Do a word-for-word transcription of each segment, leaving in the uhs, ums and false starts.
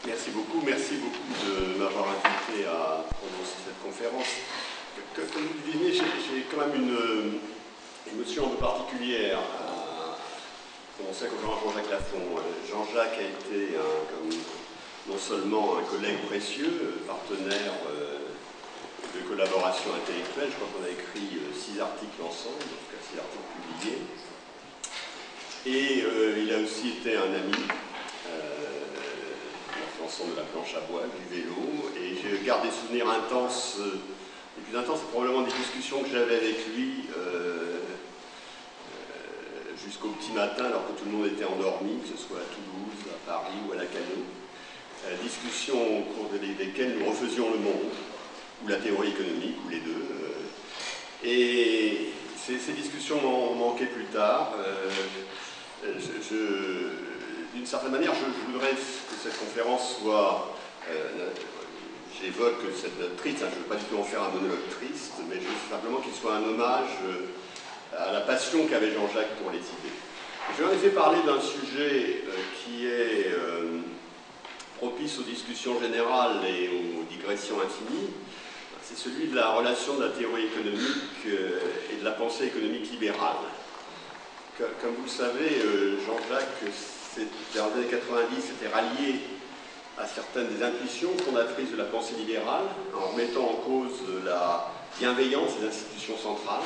Merci beaucoup, merci beaucoup de m'avoir invité à prononcer cette conférence. Comme vous le devinez, j'ai quand même une émotion un peu particulière à prononcer la conférence Jean-Jacques Lafont. Jean-Jacques a été un, comme, non seulement un collègue précieux, partenaire de collaboration intellectuelle, je crois qu'on a écrit six articles ensemble, en tout cas six articles publiés, et euh, il a aussi été un ami. Ensemble de la planche à voile, du vélo, et j'ai gardé des souvenirs intenses. Euh, les plus intenses, c'est probablement des discussions que j'avais avec lui euh, euh, jusqu'au petit matin, alors que tout le monde était endormi, que ce soit à Toulouse, à Paris ou à Lacanau. Euh, discussions au cours de, desquelles nous refaisions le monde, ou la théorie économique, ou les deux. Euh, et ces, ces discussions m'ont manqué plus tard. Euh, je, je D'une certaine manière, je, je voudrais que cette conférence soit, euh, j'évoque cette note triste, hein, je ne veux pas du tout en faire un monologue triste, mais je veux simplement qu'il soit un hommage euh, à la passion qu'avait Jean-Jacques pour les idées. Je vais en effet parler d'un sujet euh, qui est euh, propice aux discussions générales et aux digressions infinies. C'est celui de la relation de la théorie économique euh, et de la pensée économique libérale. Comme vous le savez, euh, Jean-Jacques, vers les années quatre-vingt-dix, s'était rallié à certaines des intuitions fondatrices de la pensée libérale, en remettant en cause la bienveillance des institutions centrales.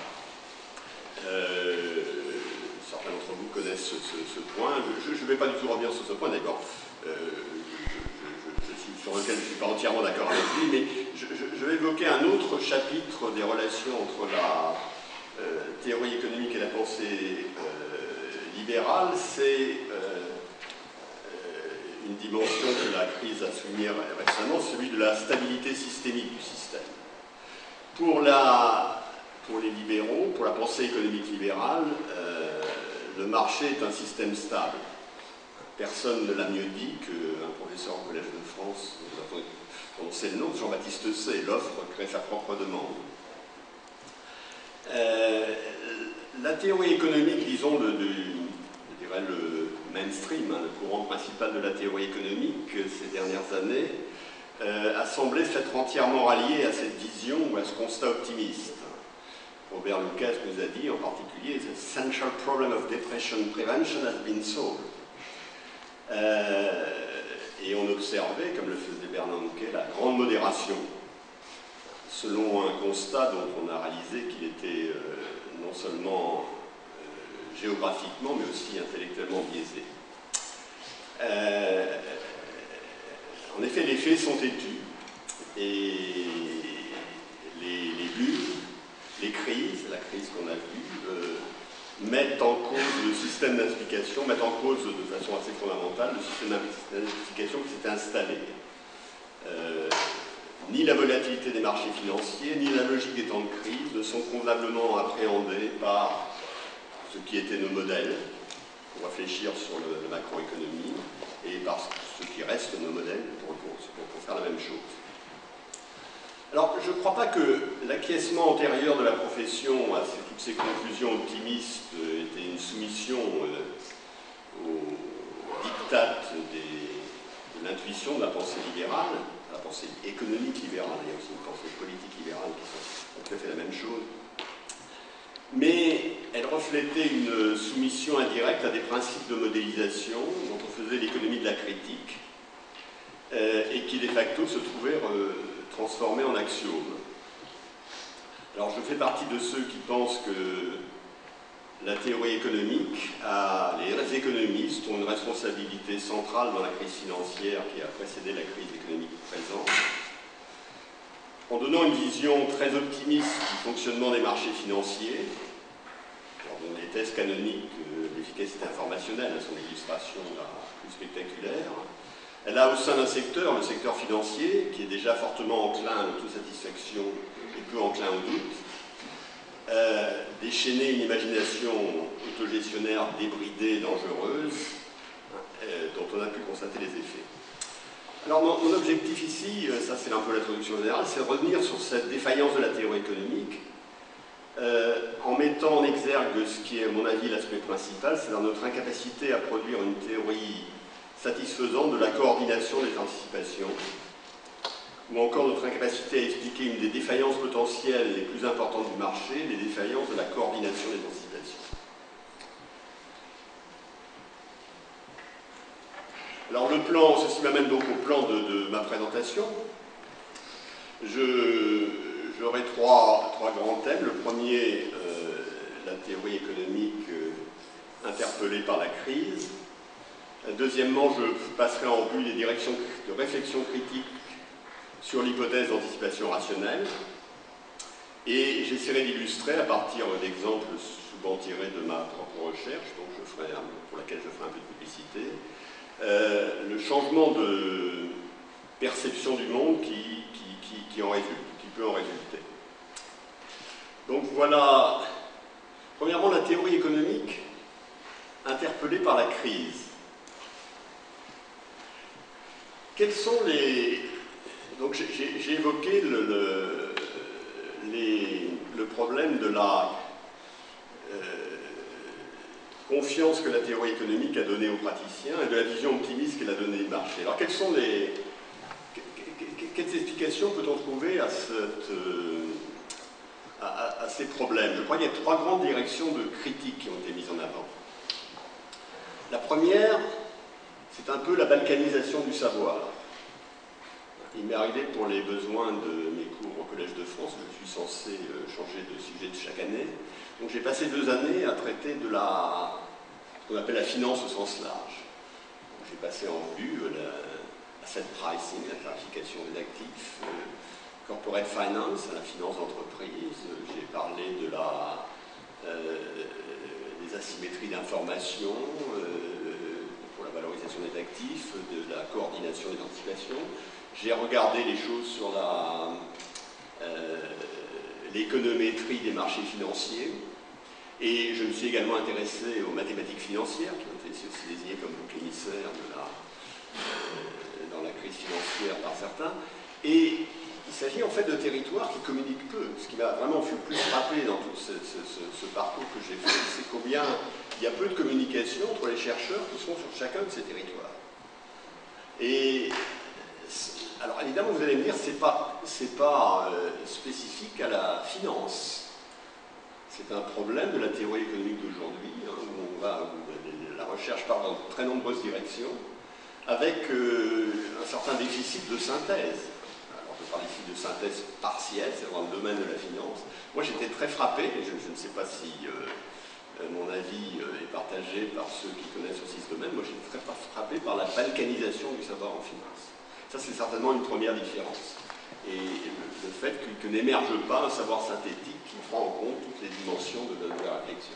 Euh, certains d'entre vous connaissent ce, ce, ce point. Je ne vais pas du tout revenir sur ce point, d'accord. Euh, je, je, je suis, sur lequel je ne suis pas entièrement d'accord avec lui, mais je, je, je vais évoquer un autre chapitre des relations entre la euh, théorie économique et la pensée euh, libérale. C'est euh, une dimension que la crise a soulignée récemment, celui de la stabilité systémique du système. Pour, la, pour les libéraux, pour la pensée économique libérale, euh, le marché est un système stable. Personne ne l'a mieux dit qu'un professeur au Collège de France, dont c'est le nom, Jean-Baptiste Say, l'offre crée sa propre demande. Euh, la théorie économique, disons, de, de, je dirais le mainstream, hein, le courant principal de la théorie économique ces dernières années, euh, a semblé s'être entièrement rallié à cette vision ou à ce constat optimiste. Robert Lucas nous a dit en particulier « The central problem of depression prevention has been solved euh, ». Et on observait, comme le faisait Bernanke, la grande modération, selon un constat dont on a réalisé qu'il était euh, non seulement géographiquement, mais aussi intellectuellement biaisé. Euh, en effet, les faits sont têtus, et les, les bulles, les crises, la crise qu'on a vue, euh, mettent en cause le système d'explication, mettent en cause de façon assez fondamentale le système d'explication qui s'est installé. Euh, ni la volatilité des marchés financiers, ni la logique des temps de crise ne sont convenablement appréhendés par ce qui étaient nos modèles, pour réfléchir sur le, le macroéconomie, et par ce qui reste nos modèles pour, pour, pour faire la même chose. Alors, je ne crois pas que l'acquiescement antérieur de la profession à ces, toutes ces conclusions optimistes était une soumission euh, au diktat des, de l'intuition de la pensée libérale, la pensée économique libérale, il y a aussi une pensée politique libérale qui sont tout à fait la même chose. Mais elle reflétait une soumission indirecte à des principes de modélisation dont on faisait l'économie de la critique euh, et qui de facto se trouvaient euh, transformés en axiomes. Alors je fais partie de ceux qui pensent que la théorie économique, a, les économistes ont une responsabilité centrale dans la crise financière qui a précédé la crise économique présente, en donnant une vision très optimiste du fonctionnement des marchés financiers, dont les thèses canoniques de l'efficacité informationnelle sont l'illustration la plus spectaculaire. Elle a au sein d'un secteur, le secteur financier, qui est déjà fortement enclin à l'autosatisfaction et peu enclin au doute, euh, déchaîner une imagination autogestionnaire débridée et dangereuse, euh, dont on a pu constater les effets. Alors mon, mon objectif ici, ça c'est un peu l'introduction générale, c'est de revenir sur cette défaillance de la théorie économique, euh, en mettant en exergue ce qui est à mon avis l'aspect principal, c'est-à-dire notre incapacité à produire une théorie satisfaisante de la coordination des anticipations, ou encore notre incapacité à expliquer une des défaillances potentielles les plus importantes du marché, les défaillances de la coordination des anticipations. Alors le plan, ceci m'amène donc au plan de, de ma présentation. J'aurai trois, trois grands thèmes. Le premier, euh, la théorie économique euh, interpellée par la crise. Deuxièmement, je passerai en vue les directions de réflexion critique sur l'hypothèse d'anticipation rationnelle. Et j'essaierai d'illustrer à partir d'exemples souvent tirés de ma propre recherche, donc je ferai, pour laquelle je ferai un peu de publicité, euh, le changement de perception du monde qui, qui, qui, qui en résulte, qui peut en résulter. Donc voilà, premièrement, la théorie économique interpellée par la crise. Quels sont les... Donc j'ai évoqué le, le, les, le problème de la euh, confiance que la théorie économique a donnée aux praticiens et de la vision optimiste qu'elle a donnée du marché. Alors quelles sont les... Quelles explications peut-on trouver à, cette, à, à, à ces problèmes? Je crois qu'il y a trois grandes directions de critique qui ont été mises en avant. La première, c'est un peu la balkanisation du savoir. Il m'est arrivé pour les besoins de mes cours au Collège de France, je suis censé changer de sujet de chaque année. Donc j'ai passé deux années à traiter de la, ce qu'on appelle la finance au sens large. J'ai passé en revue l'asset pricing, la clarification des actifs, euh, corporate finance, la finance d'entreprise. J'ai parlé de la, euh, des asymétries d'information, euh, pour la valorisation des actifs, de la coordination des anticipations. J'ai regardé les choses sur euh, l'économétrie des marchés financiers et je me suis également intéressé aux mathématiques financières qui ont été aussi désignées comme bouc émissaire de la, euh, dans la crise financière par certains. Et il s'agit en fait de territoires qui communiquent peu. Ce qui m'a vraiment fait le plus frappé dans tout ce, ce, ce, ce parcours que j'ai fait, c'est combien il y a peu de communication entre les chercheurs qui sont sur chacun de ces territoires. Et alors évidemment, vous allez me dire, ce n'est pas, c'est pas euh, spécifique à la finance. C'est un problème de la théorie économique d'aujourd'hui, hein, où, on va, où la recherche part dans de très nombreuses directions, avec euh, un certain déficit de synthèse. Alors je parle ici de synthèse partielle, c'est dans le domaine de la finance. Moi j'étais très frappé, et je, je ne sais pas si euh, mon avis est partagé par ceux qui connaissent aussi ce domaine, moi j'étais très frappé par la balkanisation du savoir en finance. Ça, c'est certainement une première différence. Et le, le fait que, que n'émerge pas un savoir synthétique qui prend en compte toutes les dimensions de, de la réflexion.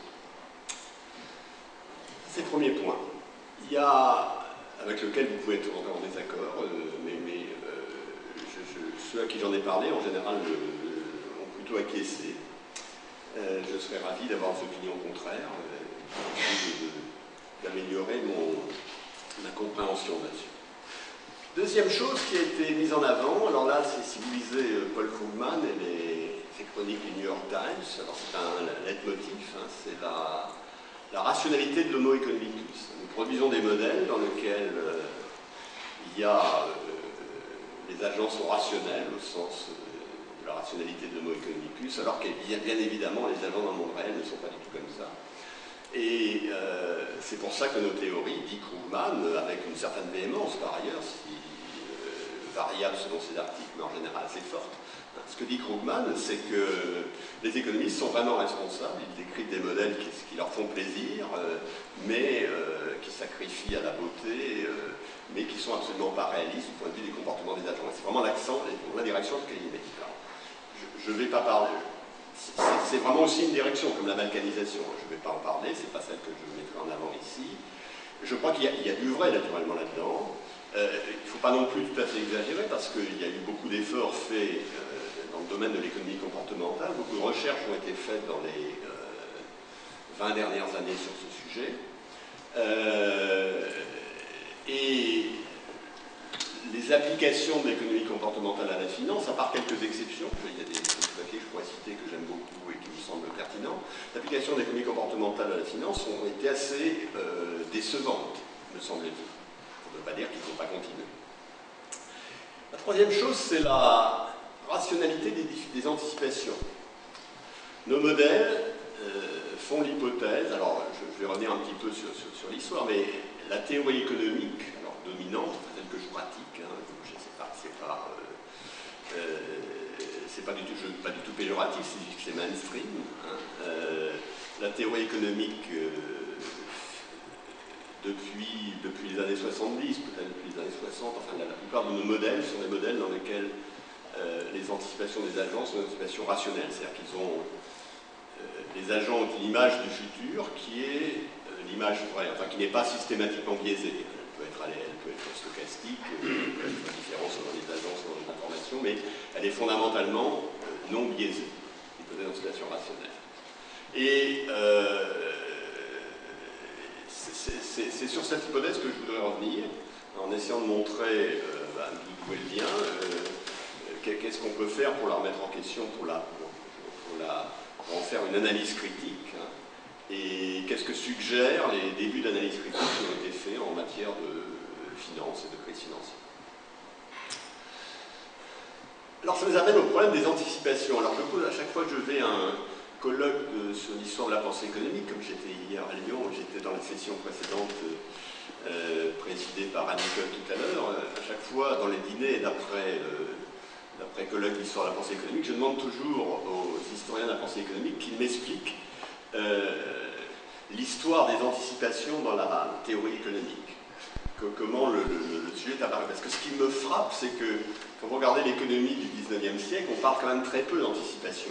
C'est le premier point. Il y a, avec lequel vous pouvez être en désaccord, euh, mais, mais euh, je, je, ceux à qui j'en ai parlé, en général, le, le, ont plutôt acquiescé. Euh, je serais ravi d'avoir des opinions contraires, euh, d'améliorer ma compréhension là-dessus. Deuxième chose qui a été mise en avant, alors là, c'est si vous lisez Paul Krugman et les, ses chroniques du New York Times, alors c'est un leitmotiv, hein, c'est la, la rationalité de l'homo economicus. Nous produisons des modèles dans lesquels euh, il y a, euh, les agents sont rationnels au sens euh, de la rationalité de l'homo economicus, alors qu'il y a bien évidemment les agents dans le monde réel ne sont pas du tout comme ça. Et euh, c'est pour ça que nos théories, dit Krugman, avec une certaine véhémence par ailleurs, si euh, variable selon ses articles, mais en général assez forte. Ce que dit Krugman, c'est que les économistes sont vraiment responsables, ils décrivent des modèles qui, qui leur font plaisir, euh, mais euh, qui sacrifient à la beauté, euh, mais qui sont absolument pas réalistes du point de vue des comportements des agents. C'est vraiment l'accent, la direction de Keynes. Je ne vais pas parler. C'est vraiment aussi une direction, comme la balkanisation. Je ne vais pas en parler, ce n'est pas celle que je mettrai en avant ici. Je crois qu'il y, y a du vrai, naturellement, là-dedans. Euh, il ne faut pas non plus tout à fait exagérer, parce qu'il y a eu beaucoup d'efforts faits euh, dans le domaine de l'économie comportementale. Beaucoup de recherches ont été faites dans les euh, vingt dernières années sur ce sujet. Euh, et les applications de l'économie comportementale à la finance, à part quelques exceptions, il y a des papiers que je pourrais citer que j'aime beaucoup et qui me semblent pertinents, les applications de l'économie comportementale à la finance ont été assez euh, décevantes, me semble-t-il. ne veut pas dire qu'il ne faut pas continuer. La troisième chose, c'est la rationalité des, des anticipations. Nos modèles euh, font l'hypothèse, alors je, je vais revenir un petit peu sur, sur, sur l'histoire, mais la théorie économique, alors dominante, celle que je pratique, hein, je sais pas, c'est pas, euh, euh, c'est pas du tout, je, pas du tout péjoratif, c'est mainstream. Hein, euh, la théorie économique euh, depuis, depuis les années soixante-dix, peut-être depuis les années soixante, enfin la, la plupart de nos modèles sont des modèles dans lesquels euh, les anticipations des agents sont des anticipations rationnelles, c'est-à-dire qu'ils ont euh, les agents ont une image du futur qui est euh, l'image vraie, enfin qui n'est pas systématiquement biaisée. Elle peut être, elle peut être stochastique, elle peut être différente selon les agents, selon les informations, mais elle est fondamentalement euh, non biaisée, l'hypothèse d'anticipation rationnelle. Et euh, c'est sur cette hypothèse que je voudrais revenir, en essayant de montrer euh, bah, d'où est le lien, euh, qu'est-ce qu'on peut faire pour la remettre en question, pour, la, pour, pour, la, pour en faire une analyse critique, hein, et qu'est-ce que suggèrent les débuts d'analyse critique qui ont été faits en matière de finance et de crise financière. Alors ça nous amène au problème des anticipations. Alors je pose à chaque fois que je vais à un colloque de, sur l'histoire de la pensée économique, comme j'étais hier à Lyon, j'étais dans la session précédente euh, présidée par Anne-Nicole tout à l'heure, à chaque fois dans les dîners d'après euh, colloque d'histoire de la pensée économique, je demande toujours aux historiens de la pensée économique qu'ils m'expliquent euh, l'histoire des anticipations dans la théorie économique. Que, comment le, le, le sujet est apparu. Parce que ce qui me frappe, c'est que quand vous regardez l'économie du dix-neuvième siècle, on parle quand même très peu d'anticipation.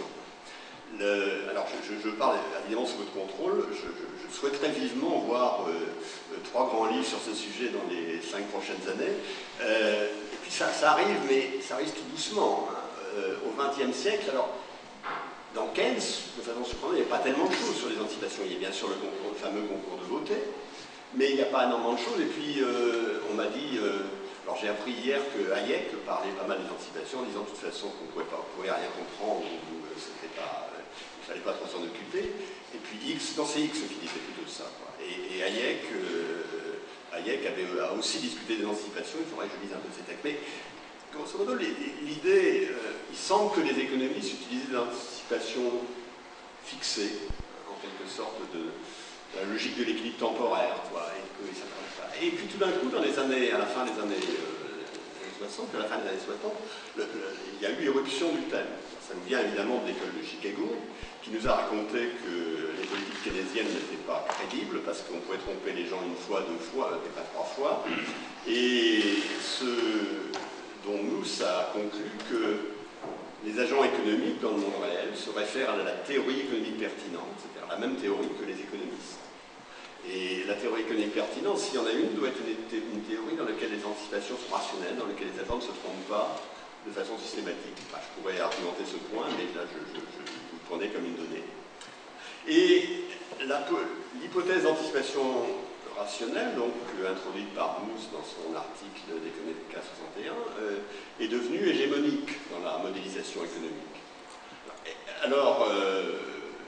Le, alors, je, je, je parle évidemment sous votre contrôle, je, je, je souhaiterais vivement voir euh, trois grands livres sur ce sujet dans les cinq prochaines années. Euh, et puis ça, ça arrive, mais ça arrive tout doucement. Hein. Euh, au vingtième siècle, alors, dans Keynes, de façon surprenante, il n'y a pas tellement de choses sur les anticipations. Il y a bien sûr le, concours, le fameux concours de beauté, mais il n'y a pas énormément de choses. Et puis, euh, on m'a dit... Euh, alors j'ai appris hier que Hayek parlait pas mal des anticipations en disant de toute façon qu'on ne pouvait, pouvait rien comprendre, ou euh, c'était pas... il ne fallait pas trop s'en occuper, et puis X, non c'est X qui disait plutôt ça, quoi. Et, et Hayek, euh, Hayek avait, a aussi discuté des anticipations, il faudrait que je lise un peu ces textes, mais grosso modo l'idée, euh, il semble que les économistes utilisaient des anticipations fixées, en quelque sorte de, de la logique de l'équilibre temporaire, quoi, et, que, ça pas. Et puis tout d'un coup, dans les années, à la fin des années euh, soixante, à la fin des années soixante, le, le, il y a eu éruption du thème. Ça nous vient évidemment de l'école de Chicago, qui nous a raconté que les politiques keynésiennes n'étaient pas crédibles, parce qu'on pouvait tromper les gens une fois, deux fois, et pas trois fois. Et ce dont nous, ça a conclu que les agents économiques dans le monde réel se réfèrent à la théorie économique pertinente, c'est-à-dire la même théorie que les économistes. Et la théorie économique pertinente, s'il y en a une, doit être une, thé une théorie dans laquelle les anticipations sont rationnelles, dans laquelle les agents ne se trompent pas de façon systématique. Enfin, je pourrais argumenter ce point, mais là, je, je, je vous le prenais comme une donnée. Et l'hypothèse d'anticipation rationnelle, donc euh, introduite par Mousse dans son article d'Economic K soixante et un, euh, est devenue hégémonique dans la modélisation économique. Alors, euh,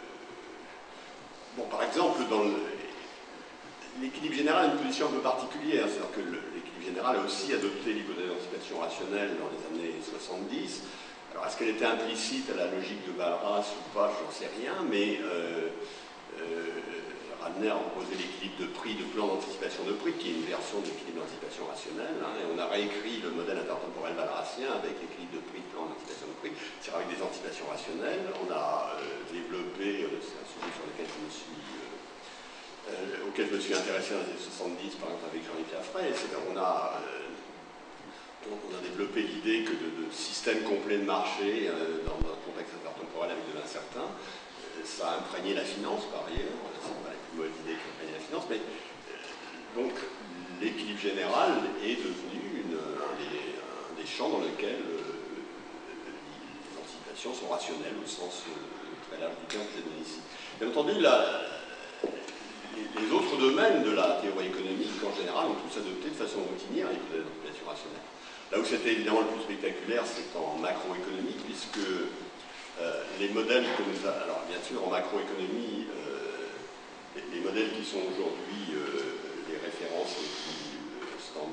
bon, par exemple, dans l'équilibre général a une position un peu particulière, c'est-à-dire que l'équilibre général a aussi adopté l'hypothèse d'anticipation rationnelle dans les années soixante-dix. Alors, est-ce qu'elle était implicite à la logique de Walras ou pas, j'en sais rien, mais euh, euh, Radner a proposé l'équilibre de prix, de plan d'anticipation de prix, qui est une version de l'équilibre d'anticipation rationnelle, hein, et on a réécrit le modèle intertemporel walrasien avec l'équilibre de prix, de plan d'anticipation de prix, c'est-à-dire avec des anticipations rationnelles. On a euh, développé, euh, c'est un sujet sur lequel je me suis, euh, euh, auquel je me suis intéressé dans les années soixante-dix, par exemple avec Jean-Yves Jaffray, on a, euh, on a développé l'idée que de, de système complet de marché euh, dans un contexte intertemporel avec de l'incertain, euh, ça a imprégné la finance par ailleurs, c'est pas la plus mauvaise idée qu'imprégner la finance, mais euh, donc l'équilibre général est devenu une, un, des, un des champs dans lesquels euh, les anticipations sont rationnelles au sens euh, très large du terme que j'ai donné ici. Bien entendu, la, les autres domaines de la théorie économique, en général, ont tous adopté de façon routinière l'hypothèse d'anticipation rationnelle. Là où c'était évidemment le plus spectaculaire, c'est en macroéconomie, puisque euh, les modèles que nous avons... Alors, bien sûr, en macroéconomie, euh, les, les modèles qui sont aujourd'hui euh, les références les plus standards,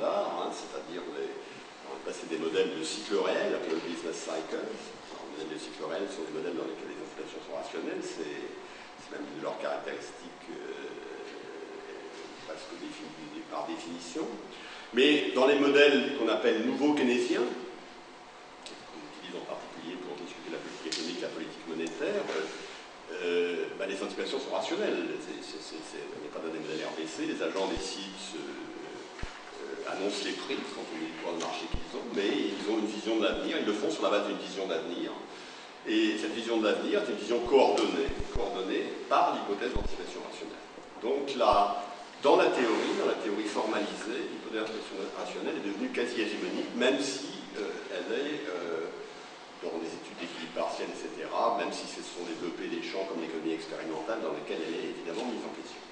standard, hein, c'est-à-dire les, c'est des modèles de cycle réel, appelés business cycles. Alors, les modèles de cycle réel sont des modèles dans lesquels les anticipations sont rationnelles, c'est même de leurs caractéristiques euh, presque définies par définition. Mais dans les modèles qu'on appelle nouveaux keynésiens, qu'on utilise en particulier pour discuter la politique économique, la politique monétaire, euh, bah, les anticipations sont rationnelles. C'est, c'est, c'est, on n'est pas dans des modèles R B C, les agents décident, se, euh, annoncent les prix quand on dit le marché qu'ils ont, mais ils ont une vision de l'avenir, ils le font sur la base d'une vision d'avenir. Et cette vision de l'avenir est une vision coordonnée, coordonnée par l'hypothèse d'anticipation rationnelle. Donc là, dans la théorie, dans la théorie formalisée, l'hypothèse d'anticipation rationnelle est devenue quasi hégémonique, même si euh, elle est, euh, dans des études d'équilibre partiel, et cetera, même si ce sont développés des champs comme l'économie expérimentale, dans lesquels elle est évidemment mise en question.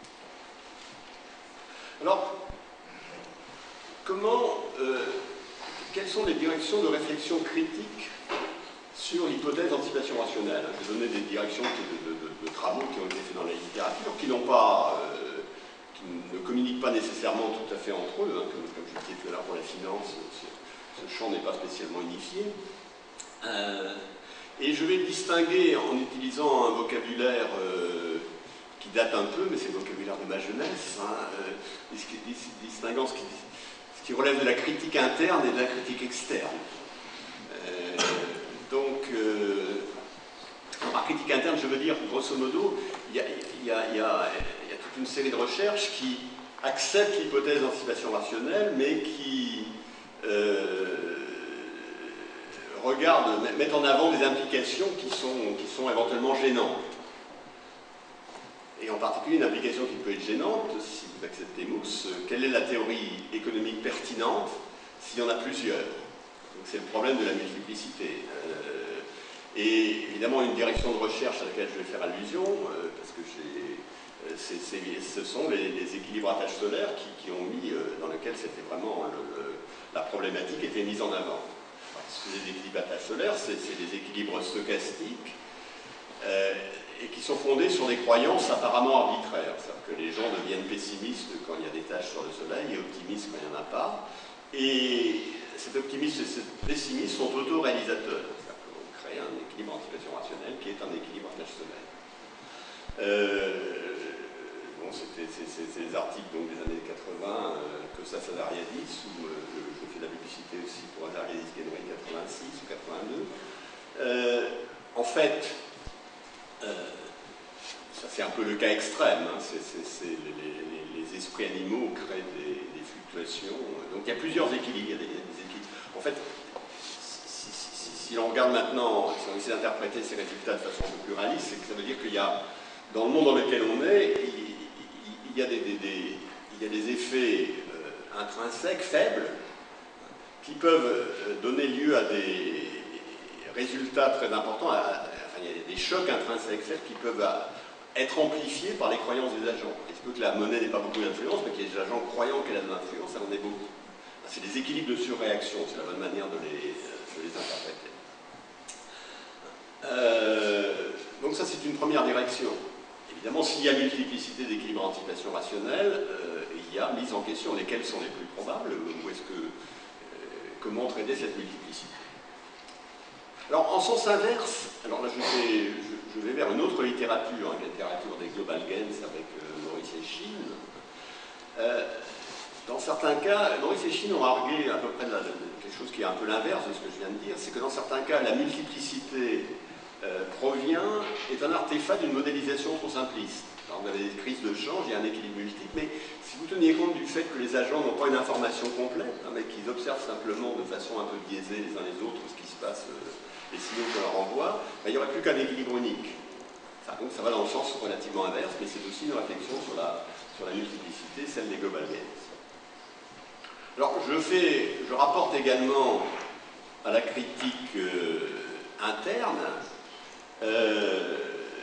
Alors, comment, euh, quelles sont les directions de réflexion critique sur l'hypothèse d'anticipation rationnelle? Je vais donner des directions de, de, de, de travaux qui ont été faits dans la littérature, qui n'ont pas, euh, qui ne communiquent pas nécessairement tout à fait entre eux, hein, comme, comme je disais tout à l'heure pour la finance, ce, ce champ n'est pas spécialement unifié. Euh, et je vais distinguer en utilisant un vocabulaire euh, qui date un peu, mais c'est le vocabulaire de ma jeunesse, hein, euh, distinguant ce qui, ce qui relève de la critique interne et de la critique externe. Euh, Donc, euh, par critique interne, je veux dire, grosso modo, il y a, y a, y a, y a toute une série de recherches qui acceptent l'hypothèse d'anticipation rationnelle, mais qui euh, regardent, mettent en avant des implications qui sont, qui sont éventuellement gênantes. Et en particulier, une implication qui peut être gênante, si vous acceptez Mousse, quelle est la théorie économique pertinente s'il y en a plusieurs? C'est le problème de la multiplicité. Euh, et évidemment, une direction de recherche à laquelle je vais faire allusion, euh, parce que euh, c'est, c'est, ce sont les, les équilibres à tâches solaires qui, qui ont mis, euh, dans lesquels c'était vraiment le, le, la problématique était mise en avant. Parce que les équilibres à tâches solaires, c'est, c'est des équilibres stochastiques euh, et qui sont fondés sur des croyances apparemment arbitraires. C'est-à-dire que les gens deviennent pessimistes quand il y a des taches sur le soleil et optimistes quand il n'y en a pas. Et cet optimisme et ce pessimisme sont auto-réalisateurs. C'est-à-dire qu'on crée un équilibre anticipation rationnelle qui est un équilibre à tâche solaire. Euh, bon, c'était ces articles donc, des années quatre-vingts, euh, que ça, Salariadis, où euh, je, je fais de la publicité aussi pour Salariadis Genry quatre-vingt-six ou quatre-vingt-deux. Euh, en fait, euh, ça c'est un peu le cas extrême, hein, c'est, c'est, c'est les, les, les esprits animaux créent des, des fluctuations. Donc il y a plusieurs équilibres. Il y a des, il y a des équilibres. En fait, si, si, si, si l'on regarde maintenant, si on essaie d'interpréter ces résultats de façon un peu plus réaliste, c'est que ça veut dire qu'il y a, dans le monde dans lequel on est, il, il, il, y, a des, des, des, il y a des effets euh, intrinsèques, faibles, qui peuvent euh, donner lieu à des résultats très importants, à, à, enfin, il y a des chocs intrinsèques faibles qui peuvent à, être amplifiés par les croyances des agents. Il se peut que la monnaie n'ait pas beaucoup d'influence, mais qu'il y ait des agents croyant qu'elle a de l'influence, ça en est beaucoup. C'est des équilibres de surréaction, c'est la bonne manière de les, de les interpréter. Euh, donc ça, c'est une première direction. Évidemment, s'il y a multiplicité d'équilibres anticipation rationnelle, euh, il y a mise en question lesquels sont les plus probables, ou est-ce que, euh, comment traiter cette multiplicité. Alors, en sens inverse, alors là, je vais, je, je vais vers une autre littérature, hein, la littérature des Global Gains avec euh, Norris et Sheen. Euh, Dans certains cas, Norris et Sheen ont argué à peu près de la, de quelque chose qui est un peu l'inverse de ce que je viens de dire, c'est que dans certains cas, la multiplicité euh, provient, est un artefact d'une modélisation trop simpliste. Alors, vous avez des crises de change, il y a un équilibre multiple, mais si vous teniez compte du fait que les agents n'ont pas une information complète, hein, mais qu'ils observent simplement de façon un peu biaisée les uns les autres ce qui se passe, euh, les signaux qu'on leur envoie, ben, il n'y aurait plus qu'un équilibre unique. Ça, donc ça va dans le sens relativement inverse, mais c'est aussi une réflexion sur la, sur la multiplicité, celle des global gains. Alors, je, fais, je rapporte également à la critique euh, interne, euh,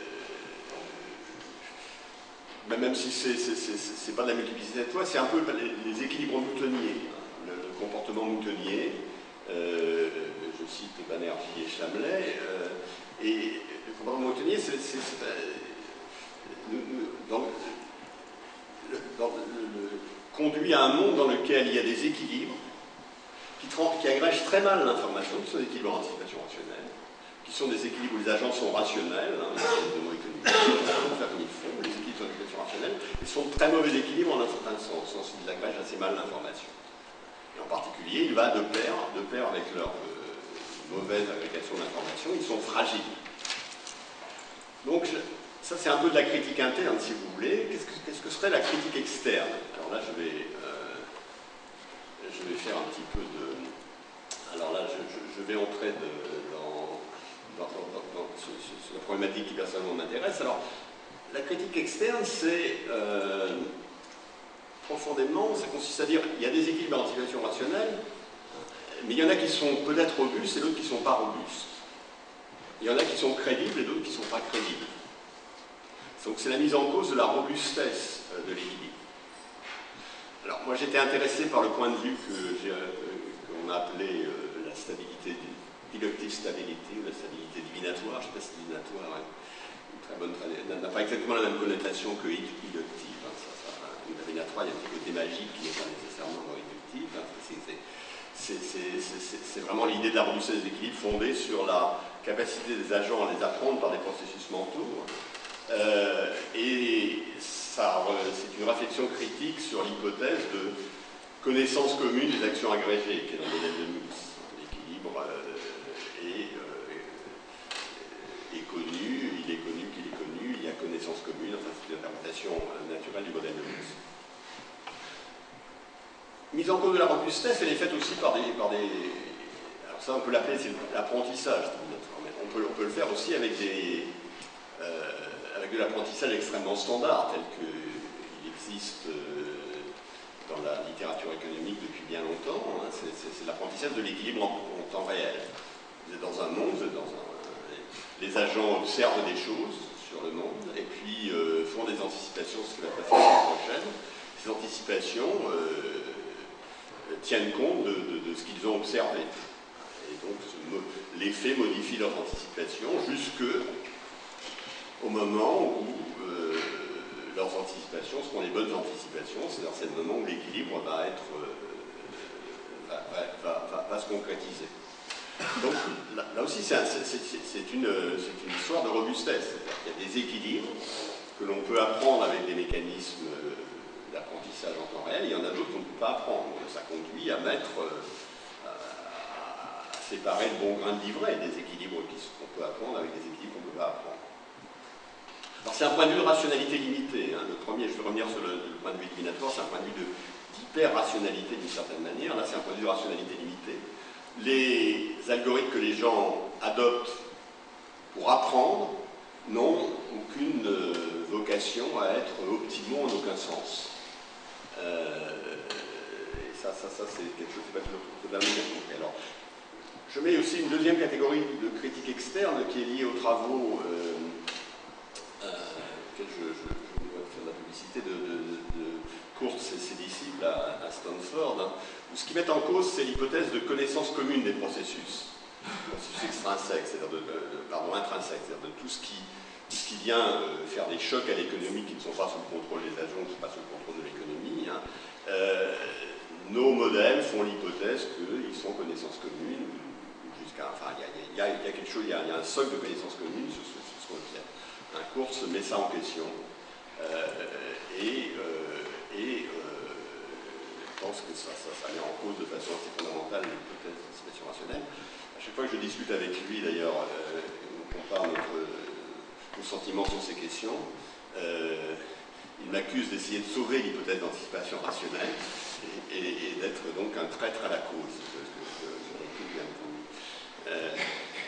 ben même si ce n'est pas de la multiplicité de toi, c'est un peu les, les équilibres newtoniens, le, le comportement newtonien, euh, je cite Banerjee et Chamalet, euh, et le comportement newtonien, c'est dans, dans le, le conduit à un monde dans lequel il y a des équilibres qui, qui agrègent très mal l'information, qui sont des équilibres d'anticipation rationnelle, qui sont des équilibres où les agents sont rationnels, hein, les mots économiques, ils font faire comme ils font, les équilibres d'anticipation rationnelle, ils sont de très mauvais équilibres en un certain sens, au sens où ils agrègent assez mal l'information. Et en particulier, il va de pair, de pair avec leur euh, mauvaise agrégation d'information, ils sont fragiles. Donc, je, ça c'est un peu de la critique interne, si vous voulez. Qu'est-ce que, qu'est-ce que serait la critique externe? Alors là, je vais, euh, je vais faire un petit peu de... Alors là, je, je, je vais entrer de, dans, dans, dans, dans ce, ce, la problématique qui personnellement m'intéresse. Alors, la critique externe, c'est euh, profondément, ça consiste à dire il y a des équilibres d'anticipation rationnelle, mais il y en a qui sont peut-être robustes et d'autres qui ne sont pas robustes. Il y en a qui sont crédibles et d'autres qui ne sont pas crédibles. Donc c'est la mise en cause de la robustesse de l'équilibre. Alors moi j'étais intéressé par le point de vue que j'ai, euh, qu'on a appelé euh, la stabilité, deductive stability, ou la stabilité divinatoire. Je ne sais pas si divinatoire est une très bonne traduction, n'a pas exactement la même connotation que inductive. Hein, ça, ça, divinatoire, il y a un petit côté magique qui n'est pas nécessairement inductif. Hein, c'est vraiment l'idée de la robustesse des équilibres fondée sur la capacité des agents à les apprendre par des processus mentaux. Euh, et c'est une réflexion critique sur l'hypothèse de connaissance commune des actions agrégées, qui est dans le modèle de Mills. L'équilibre euh, est, euh, est connu, il est connu qu'il est connu, il y a connaissance commune, enfin c'est une interprétation naturelle du modèle de Mills. Mise en cause de la robustesse, elle est faite aussi par des... Par des alors ça, on peut l'appeler l'apprentissage. On peut, on peut le faire aussi avec des... Euh, avec de l'apprentissage extrêmement standard, tel qu'il existe euh, dans la littérature économique depuis bien longtemps. Hein. C'est l'apprentissage de l'équilibre en, en temps réel. Vous êtes dans un monde, vous êtes dans un... les agents observent des choses sur le monde, et puis euh, font des anticipations sur ce qui va passer la semaine prochaine. Ces anticipations euh, tiennent compte de, de, de ce qu'ils ont observé. Et donc, les faits modifient leurs anticipations jusque au moment où euh, leurs anticipations seront les bonnes anticipations, c'est-à-dire le moment où l'équilibre va, être, euh, va, va, va, va se concrétiser. Donc là, là aussi, c'est une, une histoire de robustesse. Il y a des équilibres que l'on peut apprendre avec des mécanismes d'apprentissage en temps réel, il y en a d'autres qu'on ne peut pas apprendre. Ça conduit à mettre, à, à séparer le bon grain de livret des équilibres qu'on peut apprendre avec des équilibres qu'on ne peut pas apprendre. Alors c'est un point de vue de rationalité limitée. Hein. Le premier, je vais revenir sur le, le point de vue divinatoire, c'est un point de vue d'hyper-rationalité d'une certaine manière. Là, c'est un point de vue de rationalité limitée. Les algorithmes que les gens adoptent pour apprendre n'ont aucune euh, vocation à être optimaux en aucun sens. Euh, et ça, ça, ça c'est quelque chose qui va totalement bien compris. Alors, je mets aussi une deuxième catégorie de critique externe qui est liée aux travaux euh, Euh, je, je, je dois faire de la publicité de, de, de Kurtz et ses disciples à, à Stanford, hein, où ce qui met en cause, c'est l'hypothèse de connaissance commune des processus, processus extrinsèques, c'est-à-dire de, de, de, pardon, intrinsèques, c'est-à-dire de tout ce qui, tout ce qui vient euh, faire des chocs à l'économie qui ne sont pas sous le contrôle des agents, qui ne sont pas sous le contrôle de l'économie. Hein. Euh, nos modèles font l'hypothèse qu'ils sont connaissance commune, jusqu'à, enfin, il y, y, y, y a quelque chose, il y, y a un socle de connaissance commune sur ce, sur ce qu'on observe. Un cours se met ça en question euh, et, euh, et euh, je pense que ça, ça, ça met en cause de façon assez fondamentale l'hypothèse d'anticipation rationnelle. À chaque fois que je discute avec lui, d'ailleurs, euh, on compare notre, nos sentiments sur ces questions, euh, il m'accuse d'essayer de sauver l'hypothèse d'anticipation rationnelle et, et, et d'être donc un traître à la cause. Je, je, je, je bien euh,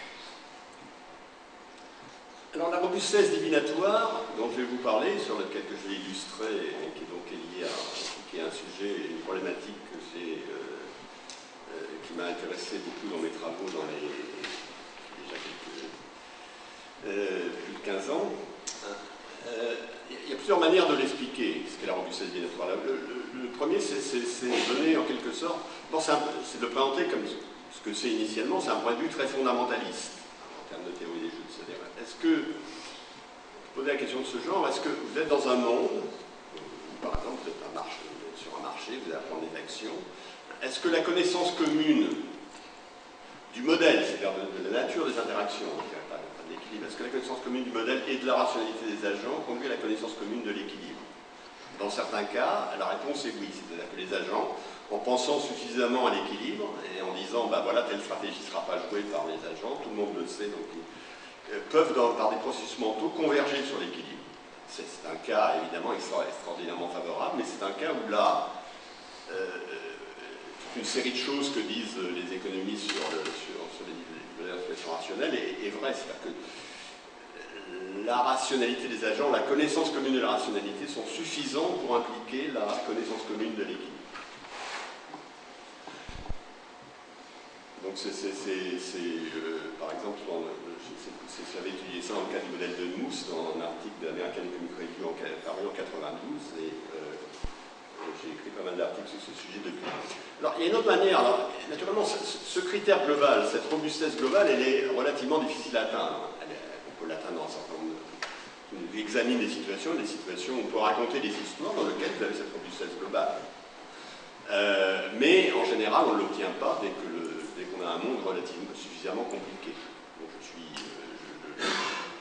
Alors la robustesse divinatoire, dont je vais vous parler, sur lequel que je vais illustrer, et qui est donc lié à, qui est un sujet, une problématique que j'ai, euh, euh, qui m'a intéressé beaucoup dans mes travaux dans les déjà quelques euh, plus de quinze ans. Euh, il y a plusieurs manières de l'expliquer, ce qu'est la robustesse divinatoire. Le, le, le premier, c'est donner en quelque sorte, bon, c'est de le présenter comme ce que c'est initialement, c'est un point de vue très fondamentaliste en termes de théorie des jeux. C'est-à-dire, est-ce que, poser la question de ce genre, est-ce que vous êtes dans un monde, où, par exemple, vous êtes un marché, sur un marché, vous allez prendre des actions. Est-ce que la connaissance commune du modèle, c'est-à-dire de, de la nature des interactions, pas, pas de l'équilibre, est-ce que la connaissance commune du modèle et de la rationalité des agents conduit à la connaissance commune de l'équilibre? Dans certains cas, la réponse est oui, c'est-à-dire que les agents, en pensant suffisamment à l'équilibre et en disant, ben voilà, telle stratégie ne sera pas jouée par les agents, tout le monde le sait, donc ils euh, peuvent, dans, par des processus mentaux, converger sur l'équilibre. C'est un cas, évidemment, extra, extraordinairement favorable, mais c'est un cas où là, euh, toute une série de choses que disent les économistes sur, le, sur, sur les modèles d'expression rationnelle est, est vraie. C'est-à-dire que la rationalité des agents, la connaissance commune de la rationalité sont suffisants pour impliquer la connaissance commune de l'équilibre. Donc c'est, euh, par exemple, j'avais étudié ça dans le cadre du modèle de Mousse, dans un article de l'American Economic Review en, paru en quatre-vingt-douze, et euh, j'ai écrit pas mal d'articles sur ce sujet depuis. Alors, il y a une autre manière. Alors, naturellement, ce, ce critère global, cette robustesse globale, elle est relativement difficile à atteindre. Elle est, on peut l'atteindre dans un certain nombre de... On examine des situations, des situations où on peut raconter des histoires dans lesquelles vous avez cette robustesse globale. Euh, mais, en général, on ne l'obtient pas dès que le, dès qu'on a un monde relativement suffisamment compliqué. Donc, je suis... Euh, je, je...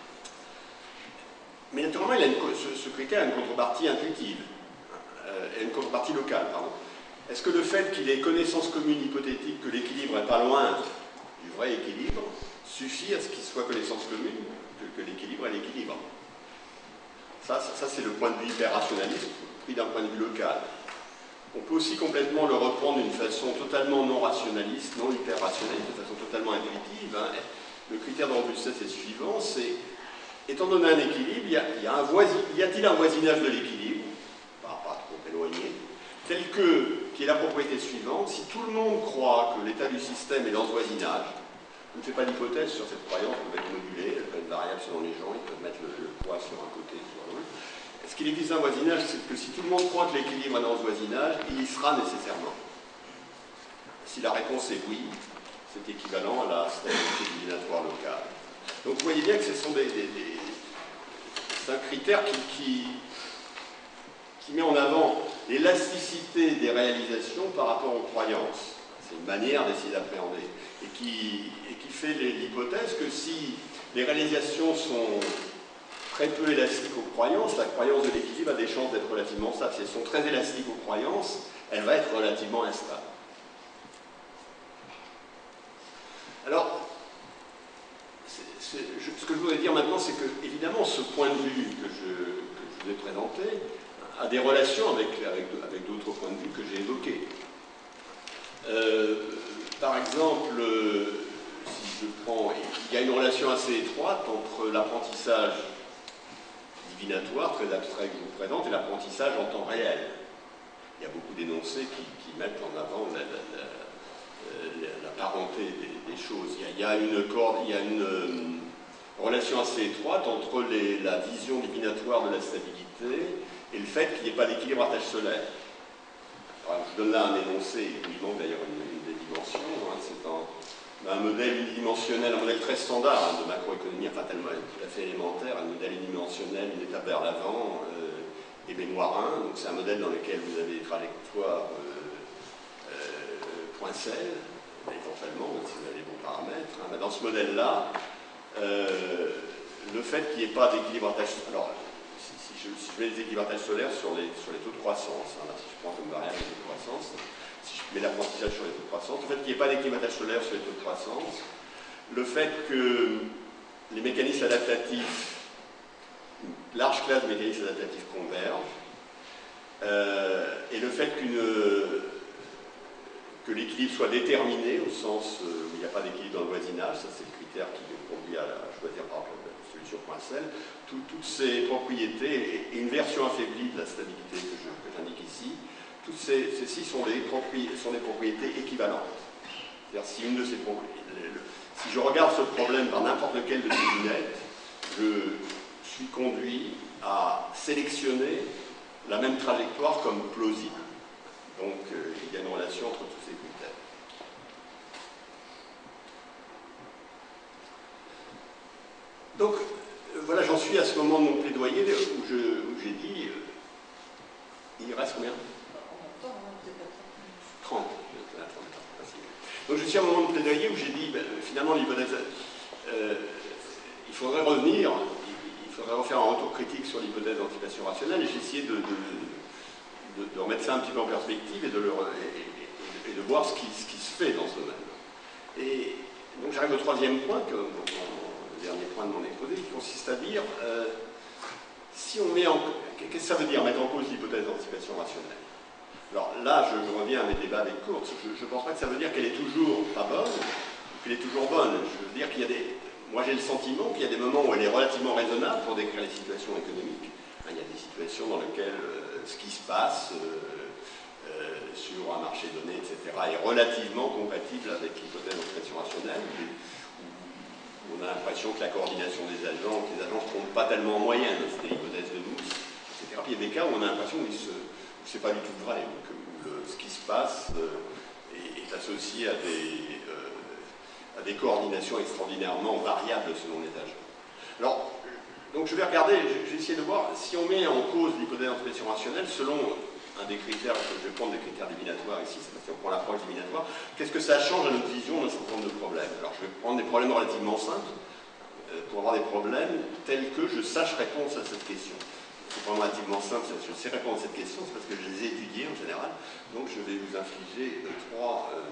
Mais naturellement, il a une, ce, ce critère a une contrepartie intuitive. Euh, une contrepartie locale, pardon. Est-ce que le fait qu'il ait connaissance commune hypothétique que l'équilibre n'est pas loin du vrai équilibre suffit à ce qu'il soit connaissance commune que, que l'équilibre est l'équilibre? Ça, ça, ça c'est le point de vue hyper-rationaliste pris d'un point de vue local. On peut aussi complètement le reprendre d'une façon totalement non rationaliste, non hyper-rationaliste, de façon totalement intuitive. Hein. Le critère de robustesse est suivant, c'est, étant donné un équilibre, y a-t-il un, un voisinage de l'équilibre, pas, pas trop éloigné, tel que, qui est la propriété suivante, si tout le monde croit que l'état du système est dans ce voisinage, on ne fait pas d'hypothèse sur cette croyance, elle peut être modulée, elle peut être variable selon les gens, ils peuvent mettre le, le poids sur un côté, sur l'autre. Ce qu'il existe un voisinage, c'est que si tout le monde croit que l'équilibre est dans ce voisinage, il y sera nécessairement. Si la réponse est oui, c'est équivalent à la stabilité divinatoire locale. Donc vous voyez bien que ce sont des, des, des c'est un critère qui, qui, qui met en avant l'élasticité des réalisations par rapport aux croyances. C'est une manière d'essayer d'appréhender. Et qui, et qui fait l'hypothèse que si les réalisations sont très peu élastiques aux croyances, la croyance de l'équilibre a des chances d'être relativement stable. Si elles sont très élastiques aux croyances, elle va être relativement instable. Alors, c'est, c'est, je, ce que je voudrais dire maintenant, c'est que, évidemment, ce point de vue que je, que je vous ai présenté a des relations avec, avec, avec d'autres points de vue que j'ai évoqués. Euh, par exemple, euh, si je prends, il y a une relation assez étroite entre l'apprentissage divinatoire, très abstrait que je vous présente, et l'apprentissage en temps réel. Il y a beaucoup d'énoncés qui, qui mettent en avant la, la, la, la, la parenté des, des choses. Il y a, il y a une, il y a une euh, relation assez étroite entre les, la vision divinatoire de la stabilité et le fait qu'il n'y ait pas d'équilibre à tâche solaire. Alors, je donne là un énoncé, il lui manque d'ailleurs une, une des dimensions. Hein, c'est un, un modèle unidimensionnel, un modèle très standard hein, de macroéconomie, enfin tellement tout à fait élémentaire, un modèle unidimensionnel, une étape vers l'avant euh, et mémoire un. Donc c'est un modèle dans lequel vous avez des trajectoires euh, euh, Poincel, éventuellement, si vous avez les bons paramètres. Hein. Mais dans ce modèle-là, euh, le fait qu'il n'y ait pas d'équilibre à tâche solaire. Alors, si, si, je, si je mets les équilibres solaires sur les, sur les taux de croissance, hein, là, si je prends comme variable les taux de croissance, si je mets l'apprentissage sur les taux de croissance, le fait qu'il n'y ait pas d'équilibre solaire sur les taux de croissance, le fait que les mécanismes adaptatifs, une large classe de mécanismes adaptatifs convergent, euh, et le fait qu'une que l'équilibre soit déterminé au sens où il n'y a pas d'équilibre dans le voisinage, ça c'est le critère qui conduit à choisir par exemple la solution Poincel, tout, toutes ces propriétés et une version affaiblie de la stabilité que j'indique ici, toutes ces, ceci sont des, sont des propriétés équivalentes. C'est-à-dire si une de ces propriétés, si je regarde ce problème par n'importe lequel de ces lunettes, je suis conduit à sélectionner la même trajectoire comme plausible. Donc euh, il y a une relation entre tous ces critères. Donc euh, voilà, j'en suis à ce moment de mon plaidoyer où j'ai où dit, euh, il reste combien? donc je suis à un moment de plaidoyer où j'ai dit, ben, finalement, l'hypothèse, euh, il faudrait revenir, il, il faudrait refaire un retour critique sur l'hypothèse d'anticipation rationnelle, et j'ai essayé de, de, de, de remettre ça un petit peu en perspective et de, le, et, et, et de voir ce qui, ce qui se fait dans ce domaine. Et donc j'arrive au troisième point, que, donc, le dernier point de mon exposé, qui consiste à dire, euh, si on met en... Qu'est-ce que ça veut dire, mettre en cause l'hypothèse d'anticipation rationnelle? Alors là, je, je reviens à mes débats avec Kurtz, je ne pense pas que ça veut dire qu'elle est toujours pas bonne, qu'elle est toujours bonne. Je veux dire qu'il y a des... Moi j'ai le sentiment qu'il y a des moments où elle est relativement raisonnable pour décrire les situations économiques. Il y a des situations dans lesquelles euh, ce qui se passe euh, euh, sur un marché donné, et cetera, est relativement compatible avec l'hypothèse d'anticipation rationnelle, où on a l'impression que la coordination des agents, que les agents ne se trompent pas tellement en moyenne, c'était l'hypothèse de Mousse, et cetera. Puis il y a des cas où on a l'impression que c'est pas du tout vrai, que le, ce qui se passe euh, est, est associé à des, euh, à des coordinations extraordinairement variables selon les agents. Alors, donc je vais regarder, je vais essayer de voir si on met en cause l'hypothèse d'anticipation rationnelle selon un des critères, je vais prendre des critères éliminatoires ici, c'est parce qu'on prend l'approche éliminatoire, qu'est-ce que ça change à notre vision d'un certain nombre de problèmes? Alors je vais prendre des problèmes relativement simples euh, pour avoir des problèmes tels que je sache répondre à cette question. C'est pas relativement simple, je sais répondre à cette question, c'est parce que je les ai étudiés en général, donc je vais vous infliger euh, trois... Euh...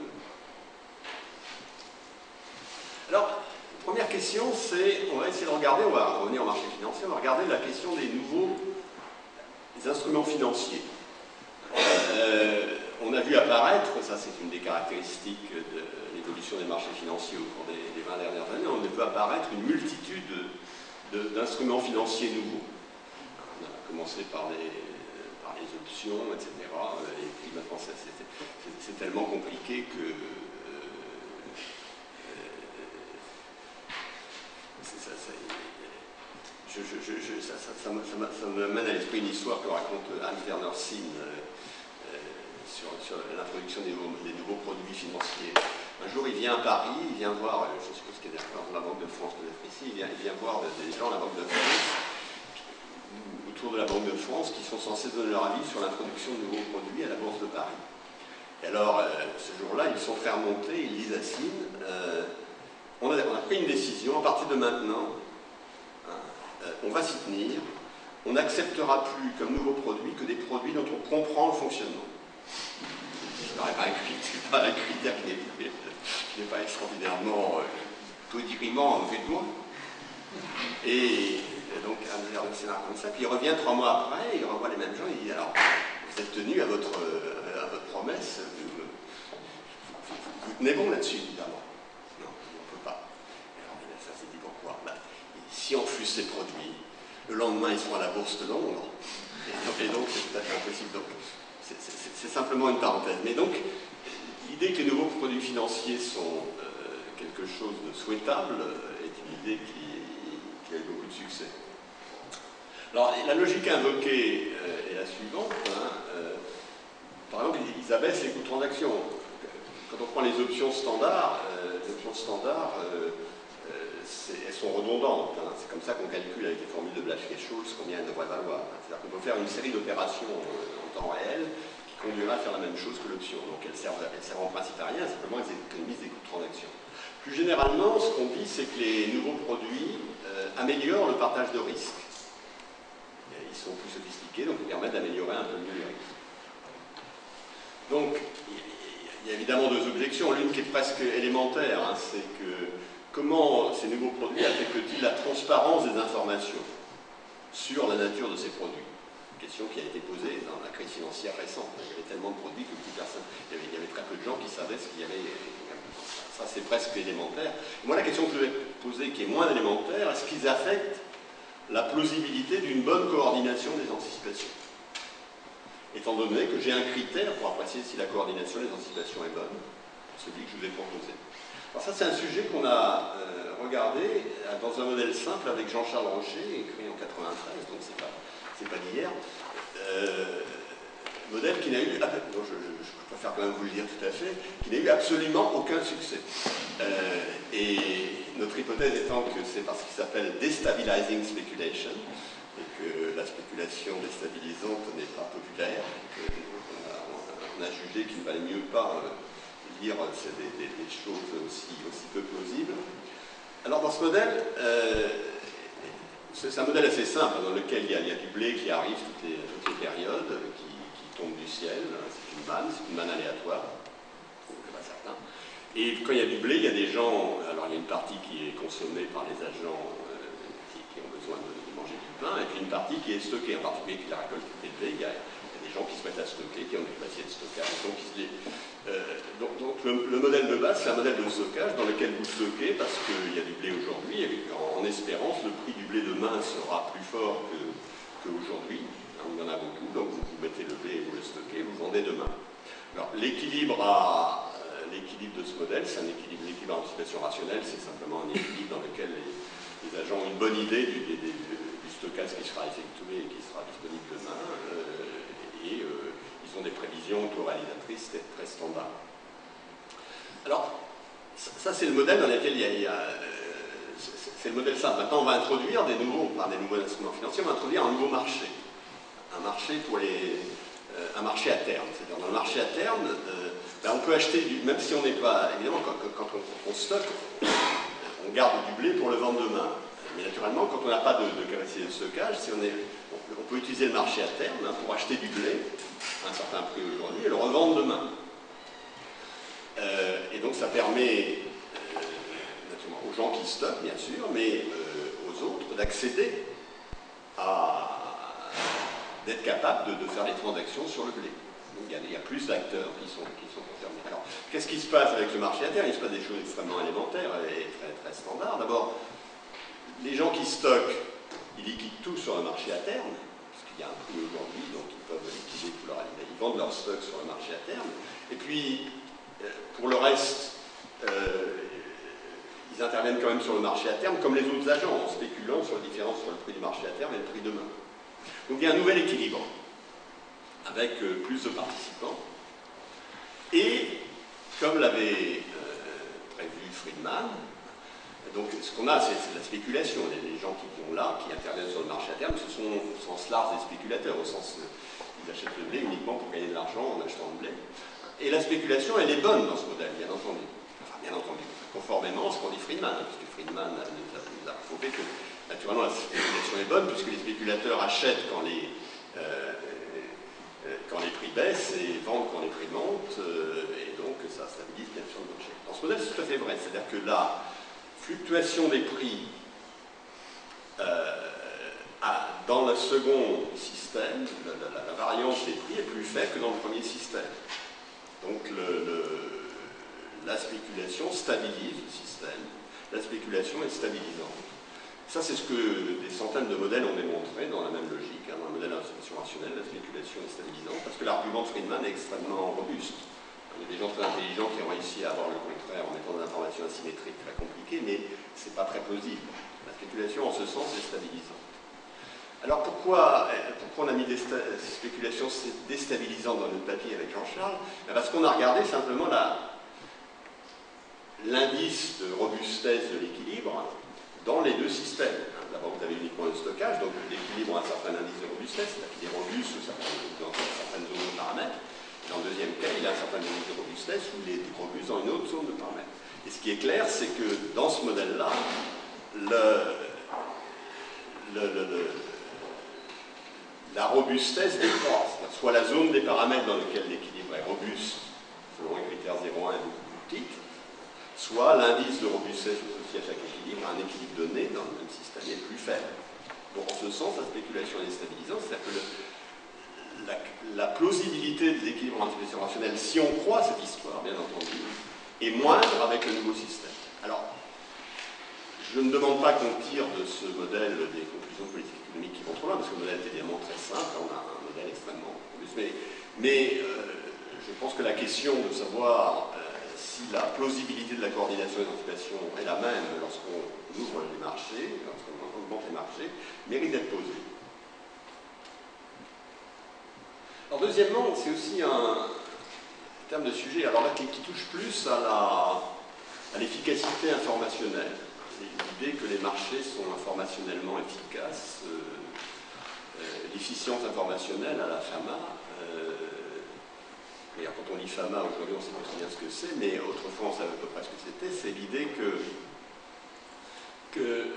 Alors, première question, c'est, on va essayer de regarder, on va revenir au marché financier, on va regarder la question des nouveaux des instruments financiers. Euh, on a vu apparaître, ça c'est une des caractéristiques de l'évolution des marchés financiers au cours des, des vingt dernières années, on a vu apparaître une multitude d'instruments financiers nouveaux. On a commencé par les, par les options, et cetera. Et puis maintenant c'est tellement compliqué que Ça, ça, je, je, je, ça, ça, ça, ça, ça me mène à l'esprit une histoire que raconte Hans Werner Sinn euh, euh, sur, sur l'introduction des, des nouveaux produits financiers. Un jour, il vient à Paris, il vient voir, je suppose qu'il y a des représentants de la Banque de France peut-être ici, il vient, il vient voir des gens de la Banque de France, autour de la Banque de France, qui sont censés donner leur avis sur l'introduction de nouveaux produits à la Bourse de Paris. Et alors, euh, ce jour-là, ils sont fait remonter, ils disent à Sinn, euh, On a, on a pris une décision, à partir de maintenant, hein, euh, on va s'y tenir, on n'acceptera plus comme nouveau produit que des produits dont on comprend le fonctionnement. Ce n'est pas, pas un critère qui n'est pas extraordinairement euh, codiriement en vue de moi. Et, et donc, un scénario comme ça, puis il revient trois mois après, il revoit les mêmes gens, il dit alors, vous êtes tenu à votre, à votre promesse, vous, vous, vous, vous tenez bon là-dessus, évidemment. Si on refuse ces produits, le lendemain ils seront à la bourse de Londres, et donc c'est tout à fait impossible. Donc c'est simplement une parenthèse. Mais donc l'idée que les nouveaux produits financiers sont euh, quelque chose de souhaitable est une idée qui, qui a eu beaucoup de succès. Alors la logique invoquée euh, est la suivante. Hein, euh, par exemple, ils abaissent les coûts de transaction. Quand on prend les options standards, euh, les options standards euh, elles sont redondantes. Hein. C'est comme ça qu'on calcule avec les formules de Blaschke-Scholes combien elles devraient valoir. C'est-à-dire qu'on peut faire une série d'opérations en temps réel qui conduira à faire la même chose que l'option. Donc elles servent, elles servent en principe à rien, simplement elles économisent des coûts de transaction. Plus généralement, ce qu'on dit, c'est que les nouveaux produits euh, améliorent le partage de risques. Ils sont plus sophistiqués, donc ils permettent d'améliorer un peu mieux les risques. Donc, il y a évidemment deux objections. L'une qui est presque élémentaire, hein, c'est que comment ces nouveaux produits affectent-ils la transparence des informations sur la nature de ces produits? Question qui a été posée dans la crise financière récente. Il y avait tellement de produits que plus personne... Il y avait, il y avait très peu de gens qui savaient ce qu'il y avait. Ça, c'est presque élémentaire. Et moi, la question que je vais poser, qui est moins élémentaire, est-ce qu'ils affectent la plausibilité d'une bonne coordination des anticipations? Étant donné que j'ai un critère pour apprécier si la coordination des anticipations est bonne, celui que je vous ai proposé. Alors ça, c'est un sujet qu'on a euh, regardé dans un modèle simple avec Jean-Charles Rocher, écrit en quatre-vingt-treize, donc c'est pas, c'est pas d'hier. Euh, modèle qui n'a eu, ah, non, je, je, je préfère quand même vous le dire tout à fait, qui n'a eu absolument aucun succès. Euh, et notre hypothèse étant que c'est parce qu'il s'appelle Destabilizing Speculation, et que la spéculation déstabilisante n'est pas populaire, et que on, a, on a jugé qu'il ne valait mieux pas... Euh, dire c'est des, des, des choses aussi, aussi peu plausibles. Alors dans ce modèle, euh, c'est un modèle assez simple dans lequel il y a, il y a du blé qui arrive toutes les, toutes les périodes, qui, qui tombe du ciel, c'est une manne, c'est une manne aléatoire, pas certain. Et quand il y a du blé, il y a des gens, alors il y a une partie qui est consommée par les agents euh, qui, qui ont besoin de, de manger du pain, et puis une partie qui est stockée, en particulier qui la récolte du blé, il y a, il y a des gens qui se mettent à stocker, qui ont des papiers de stockage, donc ils se les, Euh, donc, donc le, le modèle de base, c'est un modèle de stockage dans lequel vous stockez parce qu'il y a du blé aujourd'hui, en, en espérance, le prix du blé demain sera plus fort qu'aujourd'hui. Que il y en a beaucoup, donc vous, vous mettez le blé et vous le stockez, vous vendez demain. Alors l'équilibre euh, l'équilibre de ce modèle, c'est un équilibre, l'équilibre en situation rationnelle, c'est simplement un équilibre dans lequel les, les agents ont une bonne idée du, du, du, du stockage qui sera effectué et qui sera disponible demain. Euh, et euh, sont des prévisions auto-réalisatrices très standards. Alors, ça c'est le modèle dans lequel il y a... Il y a euh, c'est le modèle simple. Maintenant, on va introduire des nouveaux, par des nouveaux instruments financiers, on va introduire un nouveau marché. Un marché pour les... Euh, un marché à terme. C'est-à-dire, dans le marché à terme, euh, ben, on peut acheter, du, même si on n'est pas... Évidemment, quand, quand on, on stocke, on garde du blé pour le vendre demain. Mais naturellement, quand on n'a pas de, de capacité de stockage, si on, est, on, on peut utiliser le marché à terme hein, pour acheter du blé à un certain prix aujourd'hui et le revendre demain. Euh, et donc ça permet euh, aux gens qui stockent, bien sûr, mais euh, aux autres d'accéder à d'être capables de, de faire les transactions sur le blé. Donc il y a, il y a plus d'acteurs qui sont, qui sont concernés. Alors, qu'est-ce qui se passe avec le marché à terme? Il se passe des choses extrêmement élémentaires et très, très standards. D'abord, les gens qui stockent, ils liquident tout sur le marché à terme, parce qu'il y a un prix aujourd'hui, donc ils peuvent liquider tout leur aliments. Ils vendent leur stock sur le marché à terme. Et puis, euh, pour le reste, euh, ils interviennent quand même sur le marché à terme, comme les autres agents, en spéculant sur la différence entre le prix du marché à terme et le prix demain. Donc il y a un nouvel équilibre, avec euh, plus de participants. Et, comme l'avait euh, prévu Friedman, donc ce qu'on a, c'est de la spéculation. Les, les gens qui sont là, qui interviennent sur le marché à terme, ce sont au sens large des spéculateurs, au sens euh, ils achètent le blé uniquement pour gagner de l'argent en achetant le blé. Et la spéculation, elle est bonne dans ce modèle, bien entendu. Enfin, bien entendu, conformément à ce qu'on dit Friedman, hein, puisque Friedman nous a, nous a prouvé que, naturellement, la spéculation est bonne, puisque les spéculateurs achètent quand les, euh, euh, quand les prix baissent et vendent quand les prix montent, euh, et donc ça stabilise bien sûr le marché. Dans ce modèle, c'est tout à fait vrai, c'est-à-dire que la fluctuation des prix euh, à, dans le second système, la, la, la variance des prix est plus faible que dans le premier système. Donc le, le, la spéculation stabilise le système. La spéculation est stabilisante. Ça, c'est ce que des centaines de modèles ont démontré dans la même logique. Hein, dans le modèle d'information rationnelle, la spéculation est stabilisante parce que l'argument de Friedman est extrêmement robuste. Il y a des gens très intelligents qui ont réussi à avoir le contraire en mettant de l'information asymétrique très compliquée, mais ce n'est pas très plausible. La spéculation, en ce sens, est stabilisante. Alors pourquoi, pourquoi on a mis des spéculations déstabilisantes dans notre papier avec Jean-Charles? Parce qu'on a regardé simplement l'indice de robustesse de l'équilibre dans les deux systèmes. D'abord, vous avez uniquement le stockage, donc l'équilibre a un certain indice de robustesse, c'est-à-dire qu'il est robuste dans certaines zones de paramètres. Et dans le deuxième cas, il a un certain indice de robustesse où il est robuste dans une autre zone de paramètres. Et ce qui est clair, c'est que dans ce modèle-là, le, le, le, le la robustesse décroît, c'est-à-dire soit la zone des paramètres dans laquelle l'équilibre est robuste, selon un critère zéro un est beaucoup plus petite, soit l'indice de robustesse associé à chaque équilibre, à un équilibre donné dans le même système, est plus faible. Donc en ce sens, la spéculation est déstabilisante, c'est-à-dire que le, la, la plausibilité des équilibres anticipation rationnels, si on croit cette histoire, bien entendu, est moindre avec le nouveau système. Alors, je ne demande pas qu'on tire de ce modèle des conclusions de politique économique qui vont trop loin, parce que le modèle est évidemment très simple, on a un modèle extrêmement robuste, mais, mais euh, je pense que la question de savoir euh, si la plausibilité de la coordination et d'anticipation est la même lorsqu'on ouvre les marchés, lorsqu'on augmente les marchés, mérite d'être posée. Alors deuxièmement, c'est aussi un terme de sujet, alors là qui, qui touche plus à l'efficacité informationnelle. L'idée que les marchés sont informationnellement efficaces, euh, euh, l'efficience informationnelle à la FAMA, euh, et quand on lit FAMA aujourd'hui on sait pas très bien ce que c'est, mais autrefois on savait à peu près ce que c'était, c'est l'idée que, que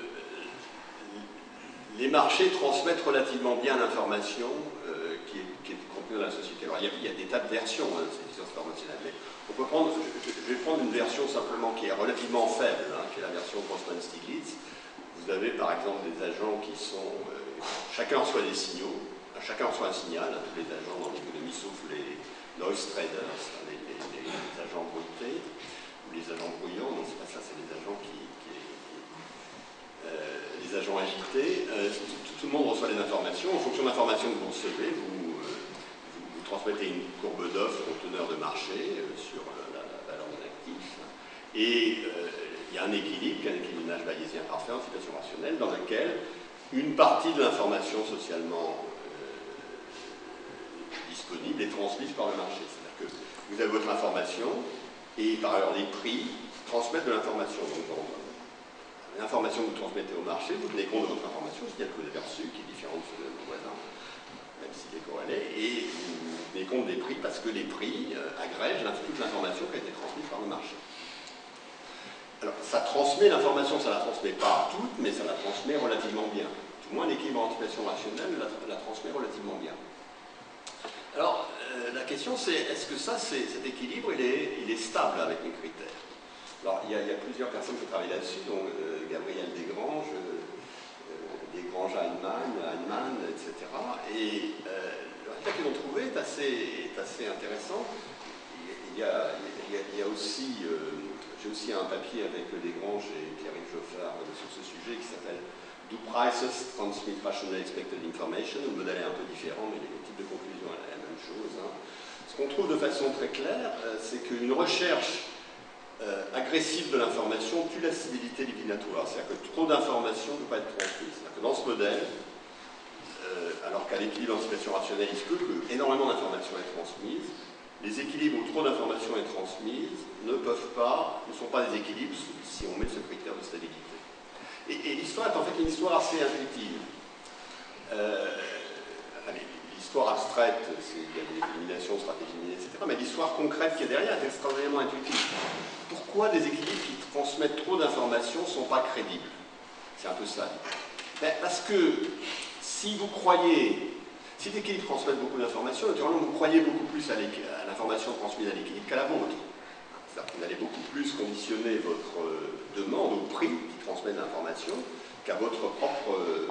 les marchés transmettent relativement bien l'information euh, qui, qui est contenue dans la société. Alors il y a, il y a des tas de versions hein, de cette histoire informationnelle, mais on peut prendre, je, je vais prendre une version simplement qui est relativement faible, hein, qui est la version Grossman-Stiglitz. Vous avez par exemple des agents qui sont, euh, chacun reçoit des signaux, chacun reçoit un signal, hein, tous les agents dans l'économie sauf les noise traders, hein, les, les, les, les agents bruités, ou les agents bruyants, non c'est pas ça, c'est les agents qui, qui, qui euh, les agents agités, euh, tout, tout le monde reçoit des informations, en fonction de l'information que vous recevez, vous, euh, vous, vous transmettez une courbe d'offres aux teneurs de marché euh, sur euh, la, la valeur d'un actif, hein, et euh, il y a un équilibre, un équilibrage bayésien parfait en situation rationnelle, dans lequel une partie de l'information socialement disponible et transmise par le marché. C'est-à-dire que vous avez votre information et par ailleurs les prix transmettent de l'information. Donc l'information que vous transmettez au marché, vous tenez compte de votre information, c'est-à-dire que vous avez reçu, qui est différente de celle de vos voisins, même s'il est corrélé, et vous tenez compte des prix parce que les prix euh, agrègent toute l'information qui a été transmise par le marché. Alors ça transmet l'information, ça ne la transmet pas toute, mais ça la transmet relativement bien. Tout au moins l'équilibre en anticipation rationnelle la, la transmet relativement bien. Alors, euh, la question c'est, est-ce que ça, cet équilibre, il est, il est stable avec les critères? Alors, il y, a, il y a plusieurs personnes qui travaillent là-dessus, dont euh, Gabriel Desgranges, euh, Desgranges Heinemann, Heinemann, et cetera. Et euh, le résultat qu'ils ont trouvé est assez, est assez intéressant. Il y a, il y a, il y a aussi, euh, j'ai aussi un papier avec Desgranges et Pierre-Yves Joffard sur ce sujet qui s'appelle Do Prices Transmit Rationally Expected Information? Le modèle est un peu différent, mais le type de conclusion est la même chose. Hein. Ce qu'on trouve de façon très claire, euh, c'est qu'une recherche euh, agressive de l'information tue la stabilité divinatoire. C'est-à-dire que trop d'informations ne peut pas être transmise. C'est-à-dire que dans ce modèle, euh, alors qu'à l'équilibre en situation rationnelle, il se peut que énormément d'informations est transmise, les équilibres où trop d'informations est transmise ne peuvent pas, ne sont pas des équilibres si on met ce critère de stabilité. Et, et l'histoire est en fait une histoire assez intuitive. Euh, l'histoire abstraite, il y a des éliminations, stratégies minées, et cetera. Mais l'histoire concrète qui est derrière est extraordinairement intuitive. Pourquoi des équilibres qui transmettent trop d'informations ne sont pas crédibles? C'est un peu ça. Ben, parce que si vous croyez, si l'équilibre transmet beaucoup d'informations, naturellement vous croyez beaucoup plus à l'information transmise à l'équilibre qu'à la vôtre. C'est-à-dire que vous allez beaucoup plus conditionner votre euh, demande au prix qui transmet de l'information qu'à votre propre euh,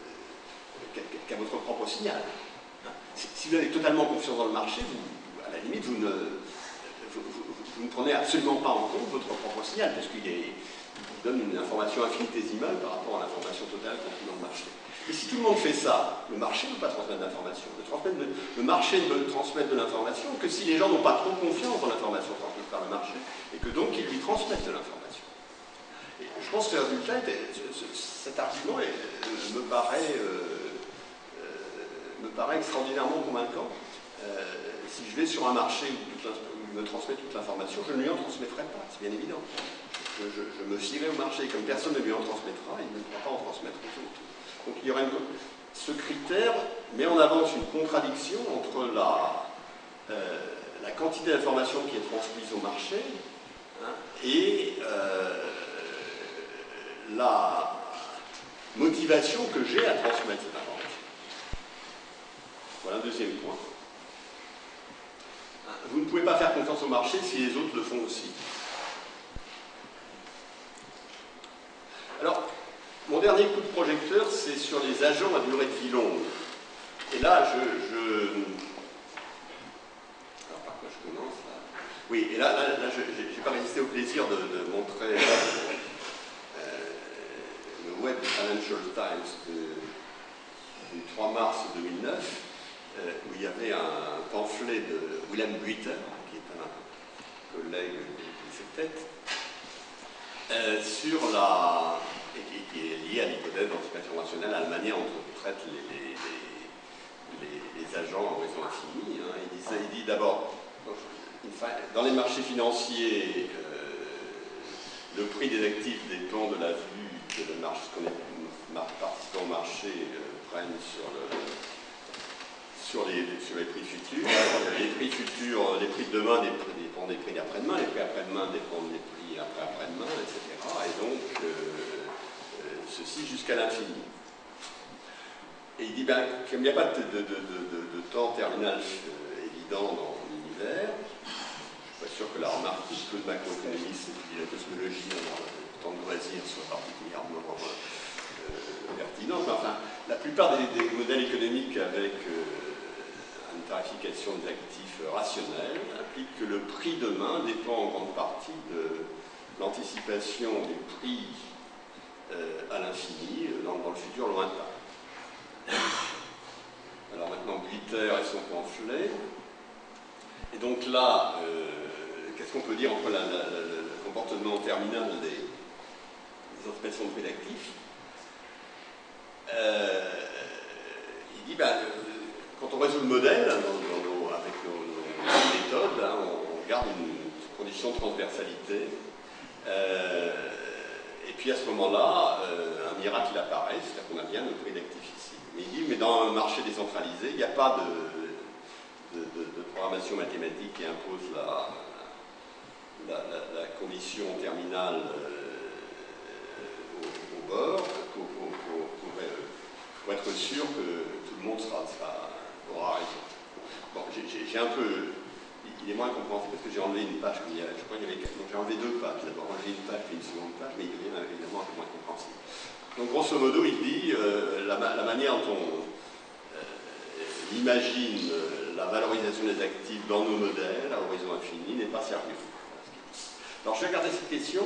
qu'à votre propre signal. Si, si vous avez totalement confiance dans le marché, vous, à la limite, vous ne, vous, vous, vous ne prenez absolument pas en compte votre propre signal, parce qu'il donne une information infinitésimale par rapport à l'information totale contenue dans le marché. Et si tout le monde fait ça, le marché ne peut pas transmettre d'information. Le, le marché ne peut transmettre de l'information que si les gens n'ont pas trop confiance dans l'information transmise par le marché, et que donc ils lui transmettent de l'information. Et je pense que le résultat, était, cet argument est, me, paraît, euh, euh, me paraît extraordinairement convaincant. Euh, si je vais sur un marché où, tout, où il me transmet toute l'information, je ne lui en transmettrai pas, c'est bien évident. Je, je, je me fierai au marché, et comme personne ne lui en transmettra, il ne pourra pas en transmettre aux autres. Donc il y aura une, ce critère met en avance une contradiction entre la, euh, la quantité d'informations qui est transmise au marché hein, et euh, la motivation que j'ai à transmettre cette information. Voilà un deuxième point. Vous ne pouvez pas faire confiance au marché si les autres le font aussi. Alors, mon dernier coup de projecteur, c'est sur les agents à durée de vie longue. Et là, je... je... Alors, par quoi je commence là? Oui, et là, là, là je n'ai pas résisté au plaisir de, de montrer euh, le web Financial Times de, du trois mars deux mille neuf, euh, où il y avait un pamphlet de William Buiter, qui est un collègue de cette tête, euh, sur la... Et qui est lié à l'hypothèse d'anticipation rationnelle, à la manière dont on traite les, les, les, les agents en raison infinie. Hein. Il dit ça, il dit d'abord, dans les marchés financiers, euh, le prix des actifs dépend de la vue que le marché, ce qu'on est participants au marché euh, prennent sur le, sur les, sur les prix futurs. Les prix futurs, les prix de demain dépendent des prix d'après-demain, les prix après-demain dépendent des prix après-après-demain, et cetera. Et donc, euh, euh, ceci jusqu'à l'infini. Et il dit, ben, comme il n'y a pas de, de, de, de, de temps terminal euh, évident dans l'univers, je ne suis pas sûr que la remarque de peu de macroéconomistes et de la cosmologie dans le temps de loisir soit particulièrement euh, pertinente. Enfin, la plupart des, des modèles économiques avec euh, une tarification des actifs rationnels impliquent que le prix demain dépend en grande partie de l'anticipation du prix euh, à l'infini dans, dans le futur lointain. Alors maintenant, Glitter et son pamphlet. Et donc là, euh, qu'est-ce qu'on peut dire entre la, la, la, le comportement terminal des, des anticipations de prix d'actifs? euh, Il dit, ben, quand on résout le modèle, dans, dans nos, avec nos, nos méthodes, hein, on, on garde une condition de transversalité. Euh, et puis à ce moment-là, euh, un miracle apparaît, c'est-à-dire qu'on a bien notre prix d'actifs ici. Mais il dit, mais dans un marché décentralisé, il n'y a pas de, de, de, de programmation mathématique qui impose la, la, la, la condition terminale euh, au, au bord pour, pour, pour, pour, pour être sûr que tout le monde sera, sera, aura raison. Bon, j'ai un peu... Il est moins compréhensible parce que j'ai enlevé une page, il y a, je crois qu'il y avait quatre, donc j'ai enlevé deux pages, d'abord enlevé une page puis une seconde page, mais il devient évidemment un peu moins compréhensible. Donc grosso modo, il dit euh, la, la manière dont on euh, imagine euh, la valorisation des actifs dans nos modèles à horizon infini n'est pas sérieux. Alors je vais regarder cette question.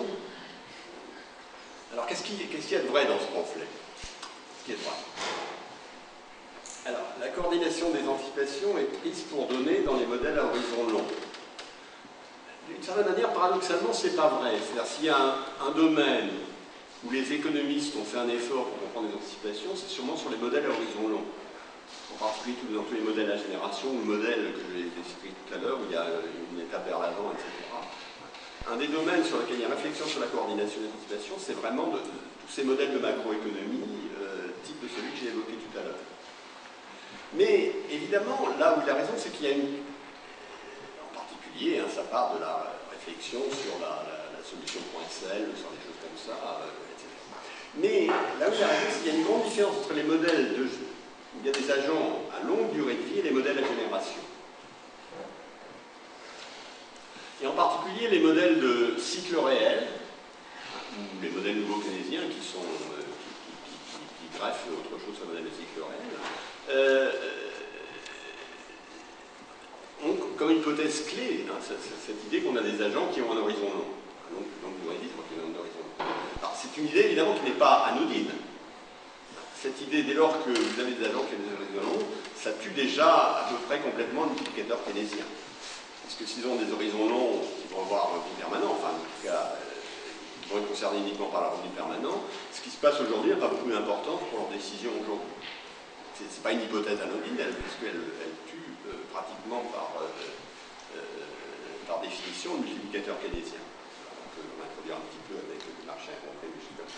Alors qu'est-ce qu'il qu'est-ce qu'il y a de vrai dans ce pamphlet? Qu'est-ce qui est vrai? Alors, la coordination des anticipations est prise pour donner dans les modèles à horizon long. D'une certaine manière, paradoxalement, c'est pas vrai. C'est-à-dire, s'il y a un, un domaine où les économistes ont fait un effort pour comprendre les anticipations, c'est sûrement sur les modèles à horizon long. En particulier dans tous les modèles à génération, ou le modèle que j'ai décrit tout à l'heure, où il y a une étape vers l'avant, et cetera. Un des domaines sur lesquels il y a réflexion sur la coordination des anticipations, c'est vraiment de, de, de tous ces modèles de macroéconomie, euh, type de celui que j'ai évoqué tout à l'heure. Mais évidemment, là où il a raison, c'est qu'il y a une... En particulier, hein, ça part de la réflexion sur la, la, la solution point S L, sur des choses comme ça, euh, et cetera. Mais là où il a raison, c'est qu'il y a une grande différence entre les modèles de... où il y a des agents à longue durée de vie et les modèles à génération. Et en particulier les modèles de cycle réel, ou les modèles nouveau-keynésiens qui sont... Euh, qui, qui, qui, qui, qui greffent autre chose sur le modèle de cycle réel. Euh, ont comme hypothèse clé hein, cette, cette idée qu'on a des agents qui ont un horizon long. Donc, donc vous aurez dit qu'il y a un horizon long. Alors c'est une idée évidemment qui n'est pas anodine. Cette idée, dès lors que vous avez des agents qui ont des horizons longs, ça tue déjà à peu près complètement le multiplicateur keynésien. Parce que s'ils ont des horizons longs, ils vont avoir un revenu permanent, enfin en tout cas, euh, ils vont être concernés uniquement par leur revenu permanent, ce qui se passe aujourd'hui n'a pas beaucoup d'importance pour leurs décisions aujourd'hui. Ce n'est pas une hypothèse anodine, puisqu'elle elle tue euh, pratiquement par, euh, euh, par définition le multiplicateur keynésien. On peut l'introduire un petit peu avec le marché incompris, mais je suis comme ça.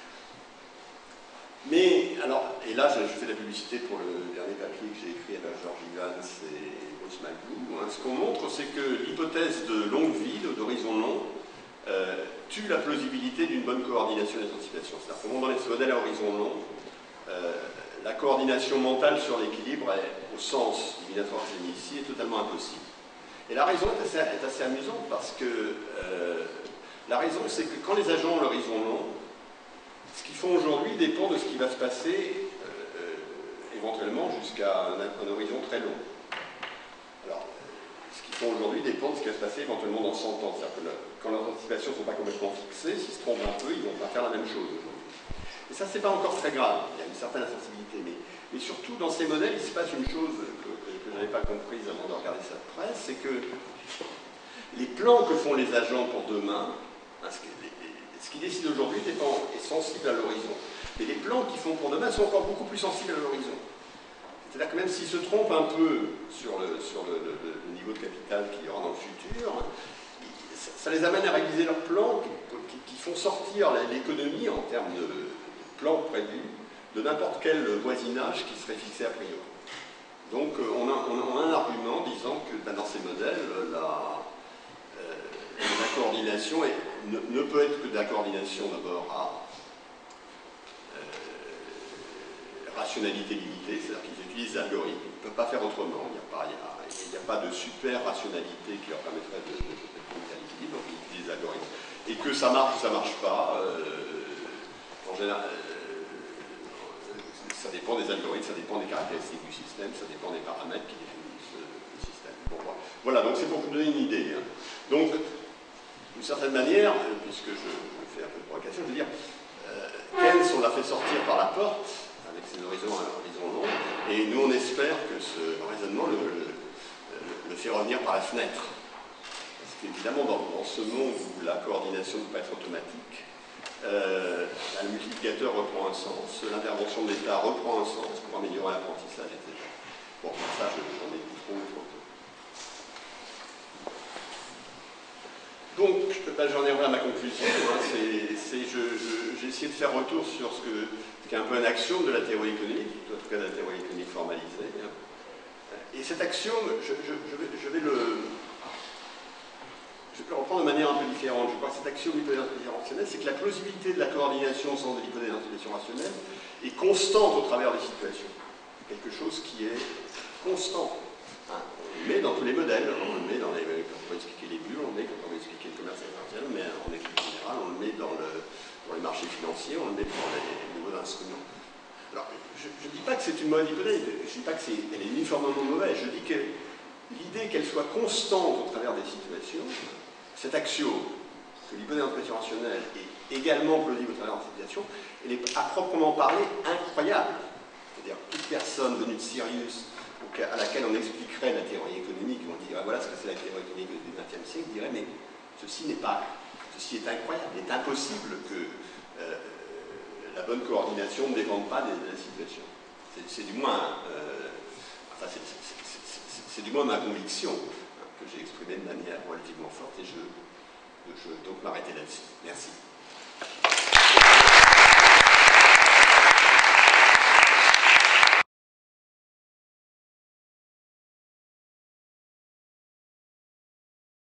Mais, alors, et là je, je fais la publicité pour le dernier papier que j'ai écrit avec George Evans et Bruce McGlue. Hein. Ce qu'on montre, c'est que l'hypothèse de longue vie, d'horizon long, euh, tue la plausibilité d'une bonne coordination des anticipations. C'est-à-dire qu'on montre dans les modèles à horizon long, euh, la coordination mentale sur l'équilibre, au sens du Minatoire ici, est totalement impossible. Et la raison est assez, est assez amusante parce que euh, la raison, c'est que quand les agents ont l'horizon long, ce qu'ils font aujourd'hui dépend de ce qui va se passer euh, éventuellement jusqu'à un, un horizon très long. Alors, ce qu'ils font aujourd'hui dépend de ce qui va se passer éventuellement dans cent ans. C'est-à-dire que le, quand leurs anticipations ne sont pas complètement fixées, s'ils se trompent un peu, ils ne vont pas faire la même chose aujourd'hui. Et ça, c'est pas encore très grave, il y a une certaine insensibilité, mais, mais surtout dans ces modèles, il se passe une chose que, que, que je n'avais pas comprise avant de regarder ça de près, c'est que les plans que font les agents pour demain, hein, ce qu'ils qui décident aujourd'hui dépend, est sensible à l'horizon. Mais les plans qu'ils font pour demain sont encore beaucoup plus sensibles à l'horizon. C'est-à-dire que même s'ils se trompent un peu sur le, sur le, le, le niveau de capital qu'il y aura dans le futur, ça, ça les amène à réviser leurs plans qui, qui, qui font sortir l'économie en termes de plan prévu de n'importe quel voisinage qui serait fixé a priori. Donc on a, on a, on a un argument disant que ben, dans ces modèles, la, euh, la coordination est, ne, ne peut être que de la coordination d'abord à euh, rationalité limitée, c'est-à-dire qu'ils utilisent des algorithmes, ils ne peuvent pas faire autrement, il n'y a, a, a pas de super rationalité qui leur permettrait de, de, de, de tenir l'équilibre, donc ils utilisent des algorithmes. Et que ça marche ou ça ne marche pas, euh, en général, euh, ça dépend des algorithmes, ça dépend des caractéristiques du système, ça dépend des paramètres qui définissent le système. Bon, voilà, donc c'est pour vous donner une idée. Hein. Donc, d'une certaine manière, puisque je, je fais un peu de provocation, je veux dire, euh, Keynes, on l'a fait sortir par la porte, avec ses horizons, horizons longs, et nous on espère que ce raisonnement le, le, le fait revenir par la fenêtre. Parce qu'évidemment, dans, dans ce monde où la coordination ne peut pas être automatique, Euh, le multiplicateur reprend un sens, l'intervention de l'État reprend un sens pour améliorer l'apprentissage, et cetera. Bon, ça, j'en ai dit trop, trop peu. Donc, ben, j'en ai à ma conclusion. Hein, j'ai essayé de faire retour sur ce, que, ce qui est un peu un axiome de la théorie économique, en tout cas de la théorie économique formalisée. Hein. Et cet axiome, je, je, je, vais, je vais le... Je peux le reprendre de manière un peu différente. Je crois que cet axiome d'hypothèse rationnelle, c'est que la plausibilité de la coordination au sens de l'hypothèse d'intuition rationnelle est constante au travers des situations. Quelque chose qui est constant. Hein. On le met dans tous les modèles, on le met dans les, quand on va expliquer les bulles, on le met quand on va expliquer le commerce international, mais en économie générale, on le met dans, le, dans les marchés financiers, on le met dans les, les niveaux d'instruments. Alors, je ne dis pas que c'est une mauvaise hypothèse, je ne dis pas qu'elle est, est uniformément mauvaise, je dis que l'idée qu'elle soit constante au travers des situations, cet axiome, que l'hypothèse d'intuition rationnelle est également plausible au travers de cette situation, elle est à proprement parler incroyable. C'est-à-dire toute personne venue de Sirius, à laquelle on expliquerait la théorie économique, on dirait voilà ce que c'est la théorie économique du vingtième siècle, dirait mais ceci n'est pas, ceci est incroyable, il est impossible que euh, la bonne coordination ne dépende pas de, de la situation. C'est du moins, euh, enfin c'est du moins ma conviction, que j'ai exprimé de manière relativement forte et je, je donc m'arrêter là-dessus. Merci.